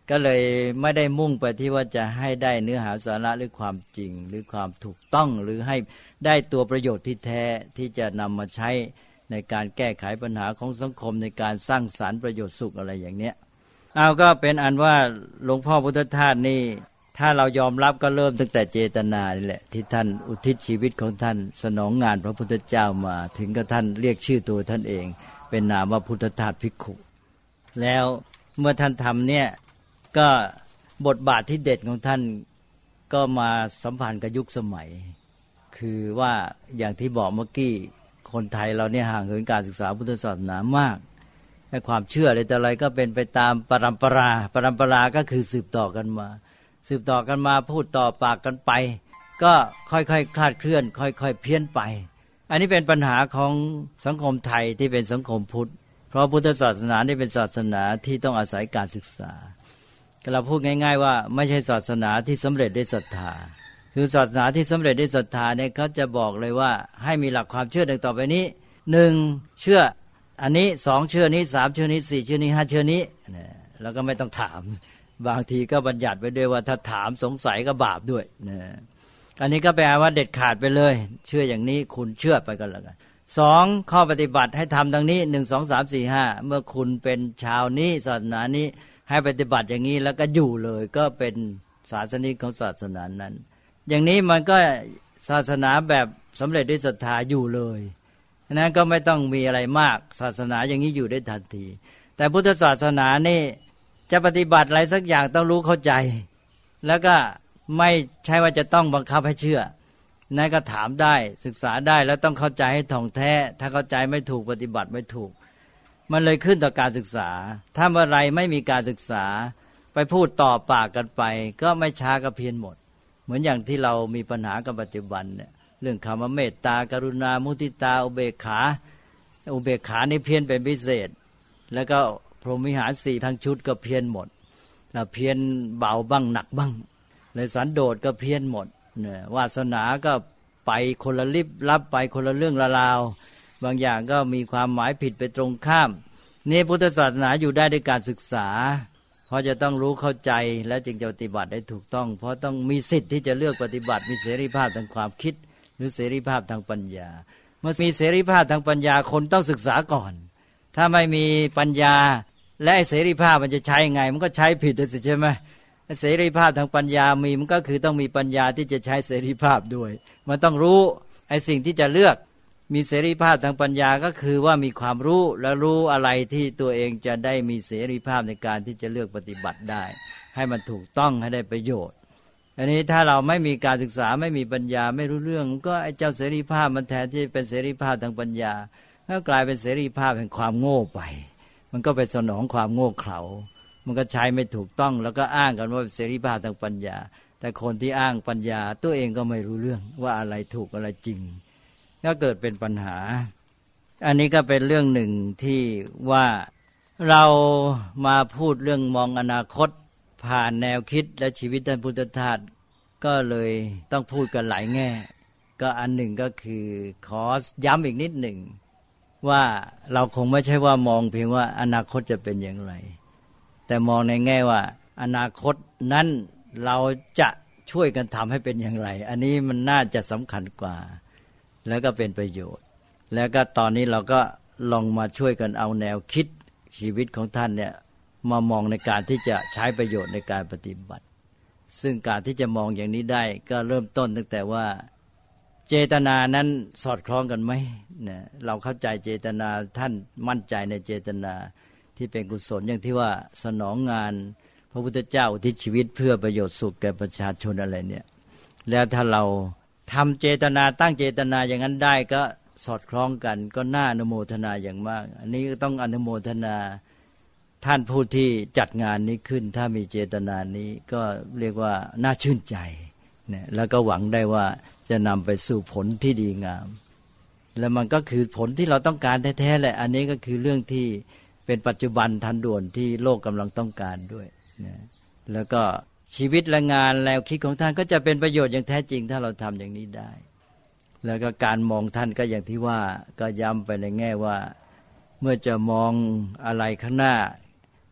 ก็เลยไม่ได้มุ่งไปที่ว่าจะให้ได้เนื้อหาสาระหรือความจริงหรือความถูกต้องหรือให้ได้ตัวประโยชน์ที่แท้ที่จะนำมาใช้ในการแก้ไขปัญหาของสังคมในการสร้างสรรค์ประโยชน์สุขอะไรอย่างเนี้ยเอาก็เป็นอันว่าหลวงพ่อพุทธทาสนี่ถ้าเรายอมรับก็เริ่มตั้งแต่เจตนานี่แหละที่ท่านอุทิศชีวิตของท่านสนองงานพระพุทธเจ้ามาถึงกับท่านเรียกชื่อตัวท่านเองเป็นนามว่าพุทธทาสภิกขุแล้วเมื่อท่านทำเนี่ยก็บทบาทที่เด็ดของท่านก็มาสัมพันธ์กับยุคสมัยคือว่าอย่างที่บอกเมื่อกี้คนไทยเราเนี่ยห่างเหินการศึกษาพุทธศาสนามากให้ความเชื่ออะไรแต่อะไรก็เป็นไปตามปรัมปราก็คือสืบต่อกันมาพูดต่อปากกันไปก็ค่อยๆคลาดเคลื่อนค่อยๆเพี้ยนไปอันนี้เป็นปัญหาของสังคมไทยที่เป็นสังคมพุทธเพราะพุทธศาสนานี่เป็นศาสนาที่ต้องอาศัยการศึกษาเราพูดง่ายๆว่าไม่ใช่ศาสนาที่สำเร็จด้วยศรัทธาคือศาสนาที่สำเร็จด้วยศรัทธาเนี่ยเขาจะบอกเลยว่าให้มีหลักความเชื่อดังต่อไปนี้1เชื่ออันนี้2เชื่อนี้3เชื่อนี้4เชื่อนี้5เชื่อนี้แล้วก็ไม่ต้องถามบางทีก็บัญญัติไว้ด้วยว่าถ้าถามสงสัยก็บาปด้วยอันนี้ก็แปลว่าเด็ดขาดไปเลยเชื่ออย่างนี้คุณเชื่อไปก็แล้วกัน2ข้อปฏิบัติให้ทำดังนี้1 2 3 4 5เมื่อคุณเป็นชาวนี้ศาสนานี้ให้ปฏิบัติอย่างนี้แล้วก็อยู่เลยก็เป็นศาสนิกของศาสนานั้นอย่างนี้มันก็ศาสนาแบบสำเร็จด้วยศรัทธาอยู่เลยนั้นก็ไม่ต้องมีอะไรมากศาสนาอย่างนี้อยู่ได้ทันทีแต่พุทธศาสนานี่จะปฏิบัติอะไรสักอย่างต้องรู้เข้าใจแล้วก็ไม่ใช่ว่าจะต้องบังคับให้เชื่อนั่นก็ถามได้ศึกษาได้แล้วต้องเข้าใจให้ถ่องแท้ถ้าเข้าใจไม่ถูกปฏิบัติไม่ถูกมันเลยขึ้นต่อการศึกษาถ้าเมื่อไรไม่มีการศึกษาไปพูดต่อปากกันไปก็ไม่ช้าก็เพี้ยนหมดเหมือนอย่างที่เรามีปัญหากับปัจจุบันเนี่ยเรื่องคำว่าเมตตากรุณามุทิตาอุเบกขานี่เพี้ยนเป็นพิเศษแล้วก็พรหมวิหาร4ทั้งชุดก็เพี้ยนหมดแล้วเพี้ยนเบาบ้างหนักบ้างเลยสันโดษก็เพี้ยนหมดเนี่ยวาสนาก็ไปคนละลิบลับไปคนละเรื่องละราวบางอย่างก็มีความหมายผิดไปตรงข้ามนี่พุทธศาสนาอยู่ได้ด้วยการศึกษาเพราะจะต้องรู้เข้าใจและจึงจะปฏิบัติได้ถูกต้องเพราะต้องมีสิทธิ์ที่จะเลือกปฏิบัติมีเสรีภาพทางความคิดหรือเสรีภาพทางปัญญาเมื่อมีเสรีภาพทางปัญญาคนต้องศึกษาก่อนถ้าไม่มีปัญญาและเสรีภาพมันจะใช้ไงมันก็ใช้ผิดสิใช่ไหมเสรีภาพทางปัญญามีมันก็คือต้องมีปัญญาที่จะใช้เสรีภาพด้วยมันต้องรู้ไอ้สิ่งที่จะเลือกมีเสรีภาพทางปัญญาก็คือว่ามีความรู้และรู้อะไรที่ตัวเองจะได้มีเสรีภาพในการที่จะเลือกปฏิบัติได้ให้มันถูกต้องให้ได้ประโยชน์อันนี้ถ้าเราไม่มีการศึกษาไม่มีปัญญาไม่รู้เรื่องก็ไอ้เจ้าเสรีภาพมันแทนที่เป็นเสรีภาพทางปัญญาก็กลายเป็นเสรีภาพแห่งความโง่ไปมันก็ไปสนองความโง่เขลามันก็ใช้ไม่ถูกต้องแล้วก็อ้างกันว่าเสรีภาพทางปัญญาแต่คนที่อ้างปัญญาตัวเองก็ไม่รู้เรื่องว่าอะไรถูกอะไรจริงก็เกิดเป็นปัญหาอันนี้ก็เป็นเรื่องหนึ่งที่ว่าเรามาพูดเรื่องมองอนาคตผ่านแนวคิดและชีวิตท่านพุทธทาสก็เลยต้องพูดกันหลายแง่ก็อันหนึ่งก็คือขอย้ำอีกนิดหนึ่งว่าเราคงไม่ใช่ว่ามองเพียงว่าอนาคตจะเป็นอย่างไรแต่มองในแง่ว่าอนาคตนั้นเราจะช่วยกันทำให้เป็นอย่างไรอันนี้มันน่าจะสำคัญกว่าแล้วก็เป็นประโยชน์แล้วก็ตอนนี้เราก็ลองมาช่วยกันเอาแนวคิดชีวิตของท่านเนี่ยมามองในการที่จะใช้ประโยชน์ในการปฏิบัติซึ่งการที่จะมองอย่างนี้ได้ก็เริ่มต้นตั้งแต่ว่าเจตนานั้นสอดคล้องกันไหมเนี่ยเราเข้าใจเจตนาท่านมั่นใจในเจตนาที่เป็นกุศลอย่างที่ว่าสนองงานพระพุทธเจ้าอุทิศชีวิตเพื่อประโยชน์สุขแก่ประชาชนอะไรเนี่ยแล้วถ้าเราทำเจตนาตั้งเจตนาอย่างนั้นได้ก็สอดคล้องกันก็น่าอนุโมทนาอย่างมากอันนี้ก็ต้องอนุโมทนาท่านผู้ที่จัดงานนี้ขึ้นถ้ามีเจตนานี้ก็เรียกว่าน่าชื่นใจเนี่ยแล้วก็หวังได้ว่าจะนำไปสู่ผลที่ดีงามแล้วมันก็คือผลที่เราต้องการแท้ๆแหละอันนี้ก็คือเรื่องที่เป็นปัจจุบันทันด่วนที่โลกกำลังต้องการด้วยนะแล้วก็ชีวิตและงานแนวคิดของท่านก็จะเป็นประโยชน์อย่างแท้จริงถ้าเราทำอย่างนี้ได้แล้วก็การมองท่านก็อย่างที่ว่าก็ย้ำไปในแง่ว่าเมื่อจะมองอะไรข้างหน้า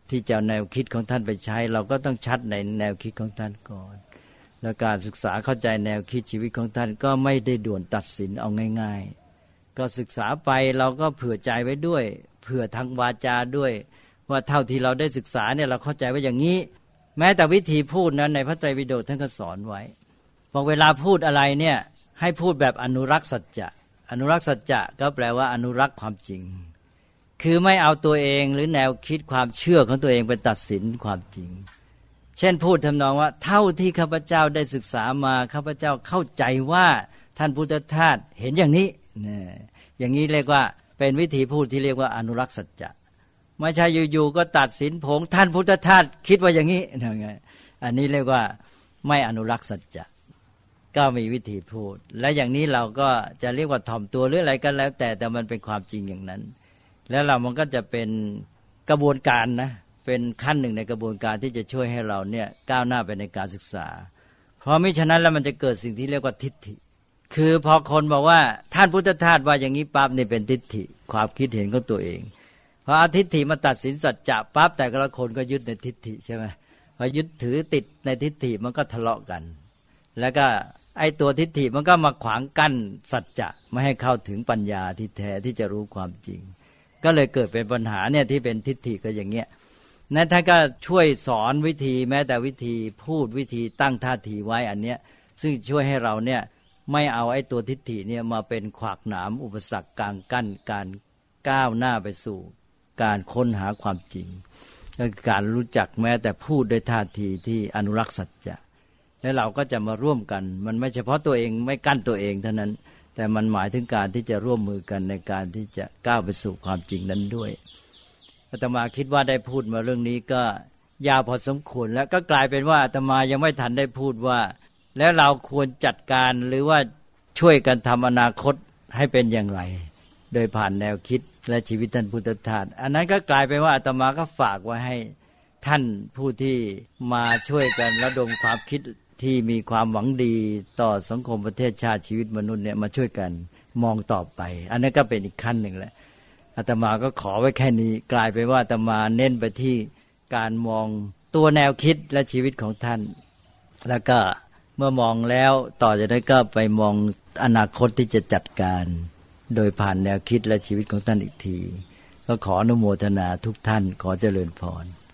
ที่จะแนวคิดของท่านไปใช้เราก็ต้องชัดในแนวคิดของท่านก่อนแล้วการศึกษาเข้าใจแนวคิดชีวิตของท่านก็ไม่ได้ด่วนตัดสินเอาง่ายๆก็ศึกษาไปเราก็เผื่อใจไว้ด้วยเผื่อทางวาจาด้วยว่าเท่าที่เราได้ศึกษาเนี่ยเราเข้าใจว่าอย่างนี้แม้แต่วิธีพูดนั้นในพระไตรปิฎกท่านก็สอนไว้พอเวลาพูดอะไรเนี่ยให้พูดแบบอนุรักษ์สัจจะอนุรักษ์สัจจะก็แปลว่าอนุรักษ์ความจริงคือไม่เอาตัวเองหรือแนวคิดความเชื่อของตัวเองไปตัดสินความจริงเช่นพูดทำนองว่าเท่าที่ข้าพเจ้าได้ศึกษามาข้าพเจ้าเข้าใจว่าท่านพุทธทาสเห็นอย่างนี้อย่างนี้เรียกว่าเป็นวิธีพูดที่เรียกว่าอนุรักษ์สัจจะไม่ใช่อยู่ๆก็ตัดสินผงท่านพุทธทาสคิดว่าอย่างนี้อันนี้เรียกว่าไม่อนุรักษ์สัจจะก็มีวิธีพูดและอย่างนี้เราก็จะเรียกว่าถ่อมตัวหรืออะไรก็แล้วแต่มันเป็นความจริงอย่างนั้นแล้วมันก็จะเป็นกระบวนการนะเป็นขั้นหนึ่งในกระบวนการที่จะช่วยให้เราเนี่ยก้าวหน้าไปในการศึกษาเพราะมิฉะนั้นแล้วมันจะเกิดสิ่งที่เรียกว่าทิฏฐิคือพอคนบอกว่าท่านพุทธทาสว่าอย่างนี้ปั๊บนี่เป็นทิฏฐิความคิดเห็นของตัวเองพอเอาทิฏฐิมาตัดสินสัจจะปั๊บแต่ละคนก็ยึดในทิฏฐิใช่ไหมพอยึดถือติดในทิฏฐิมันก็ทะเลาะกันแล้วก็ไอ้ตัวทิฏฐิมันก็มาขวางกั้นสัจจะไม่ให้เข้าถึงปัญญาที่แท้ที่จะรู้ความจริงก็เลยเกิดเป็นปัญหาเนี่ยที่เป็นทิฏฐิก็อย่างเงี้ยนั้นท่านก็ช่วยสอนวิธีแม้แต่วิธีพูดวิธีตั้งท่าทีไว้อันเนี้ยซึ่งช่วยให้เราเนี่ยไม่เอาไอ้ตัวทิฏฐิเนี่ยมาเป็นขวากหนามอุปสรรคกลางกั้นการก้าวหน้าไปสู่การค้นหาความจริงและการรู้จักแม้แต่พูดด้วยท่าทีที่อนุรักษ์สัจจะแล้วเราก็จะมาร่วมกันมันไม่เฉพาะตัวเองไม่กั้นตัวเองเท่านั้นแต่มันหมายถึงการที่จะร่วมมือกันในการที่จะก้าวไปสู่ความจริงนั้นด้วยอาตมาคิดว่าได้พูดมาเรื่องนี้ก็ยาวพอสมควรแล้วก็กลายเป็นว่าอาตมายังไม่ทันได้พูดว่าแล้วเราควรจัดการหรือว่าช่วยกันทำอนาคตให้เป็นอย่างไรโดยผ่านแนวคิดและชีวิตท่านพุทธทาสอันนั้นก็กลายเป็นว่าอาตมาก็ฝากไว้ให้ท่านผู้ที่มาช่วยกันระดมความคิดที่มีความหวังดีต่อสังคมประเทศชาติชีวิตมนุษย์เนี่ยมาช่วยกันมองต่อไปอันนั้นก็เป็นอีกขั้นหนึ่งแหละอาตมาก็ขอไว้แค่นี้กลายไปว่าอาตมาเน้นไปที่การมองตัวแนวคิดและชีวิตของท่านแล้วก็เมื่อมองแล้วต่อจากนั้นก็ไปมองอนาคตที่จะจัดการโดยผ่านแนวคิดและชีวิตของท่านอีกทีก็ขออนุโมทนาทุกท่านขอเจริญพร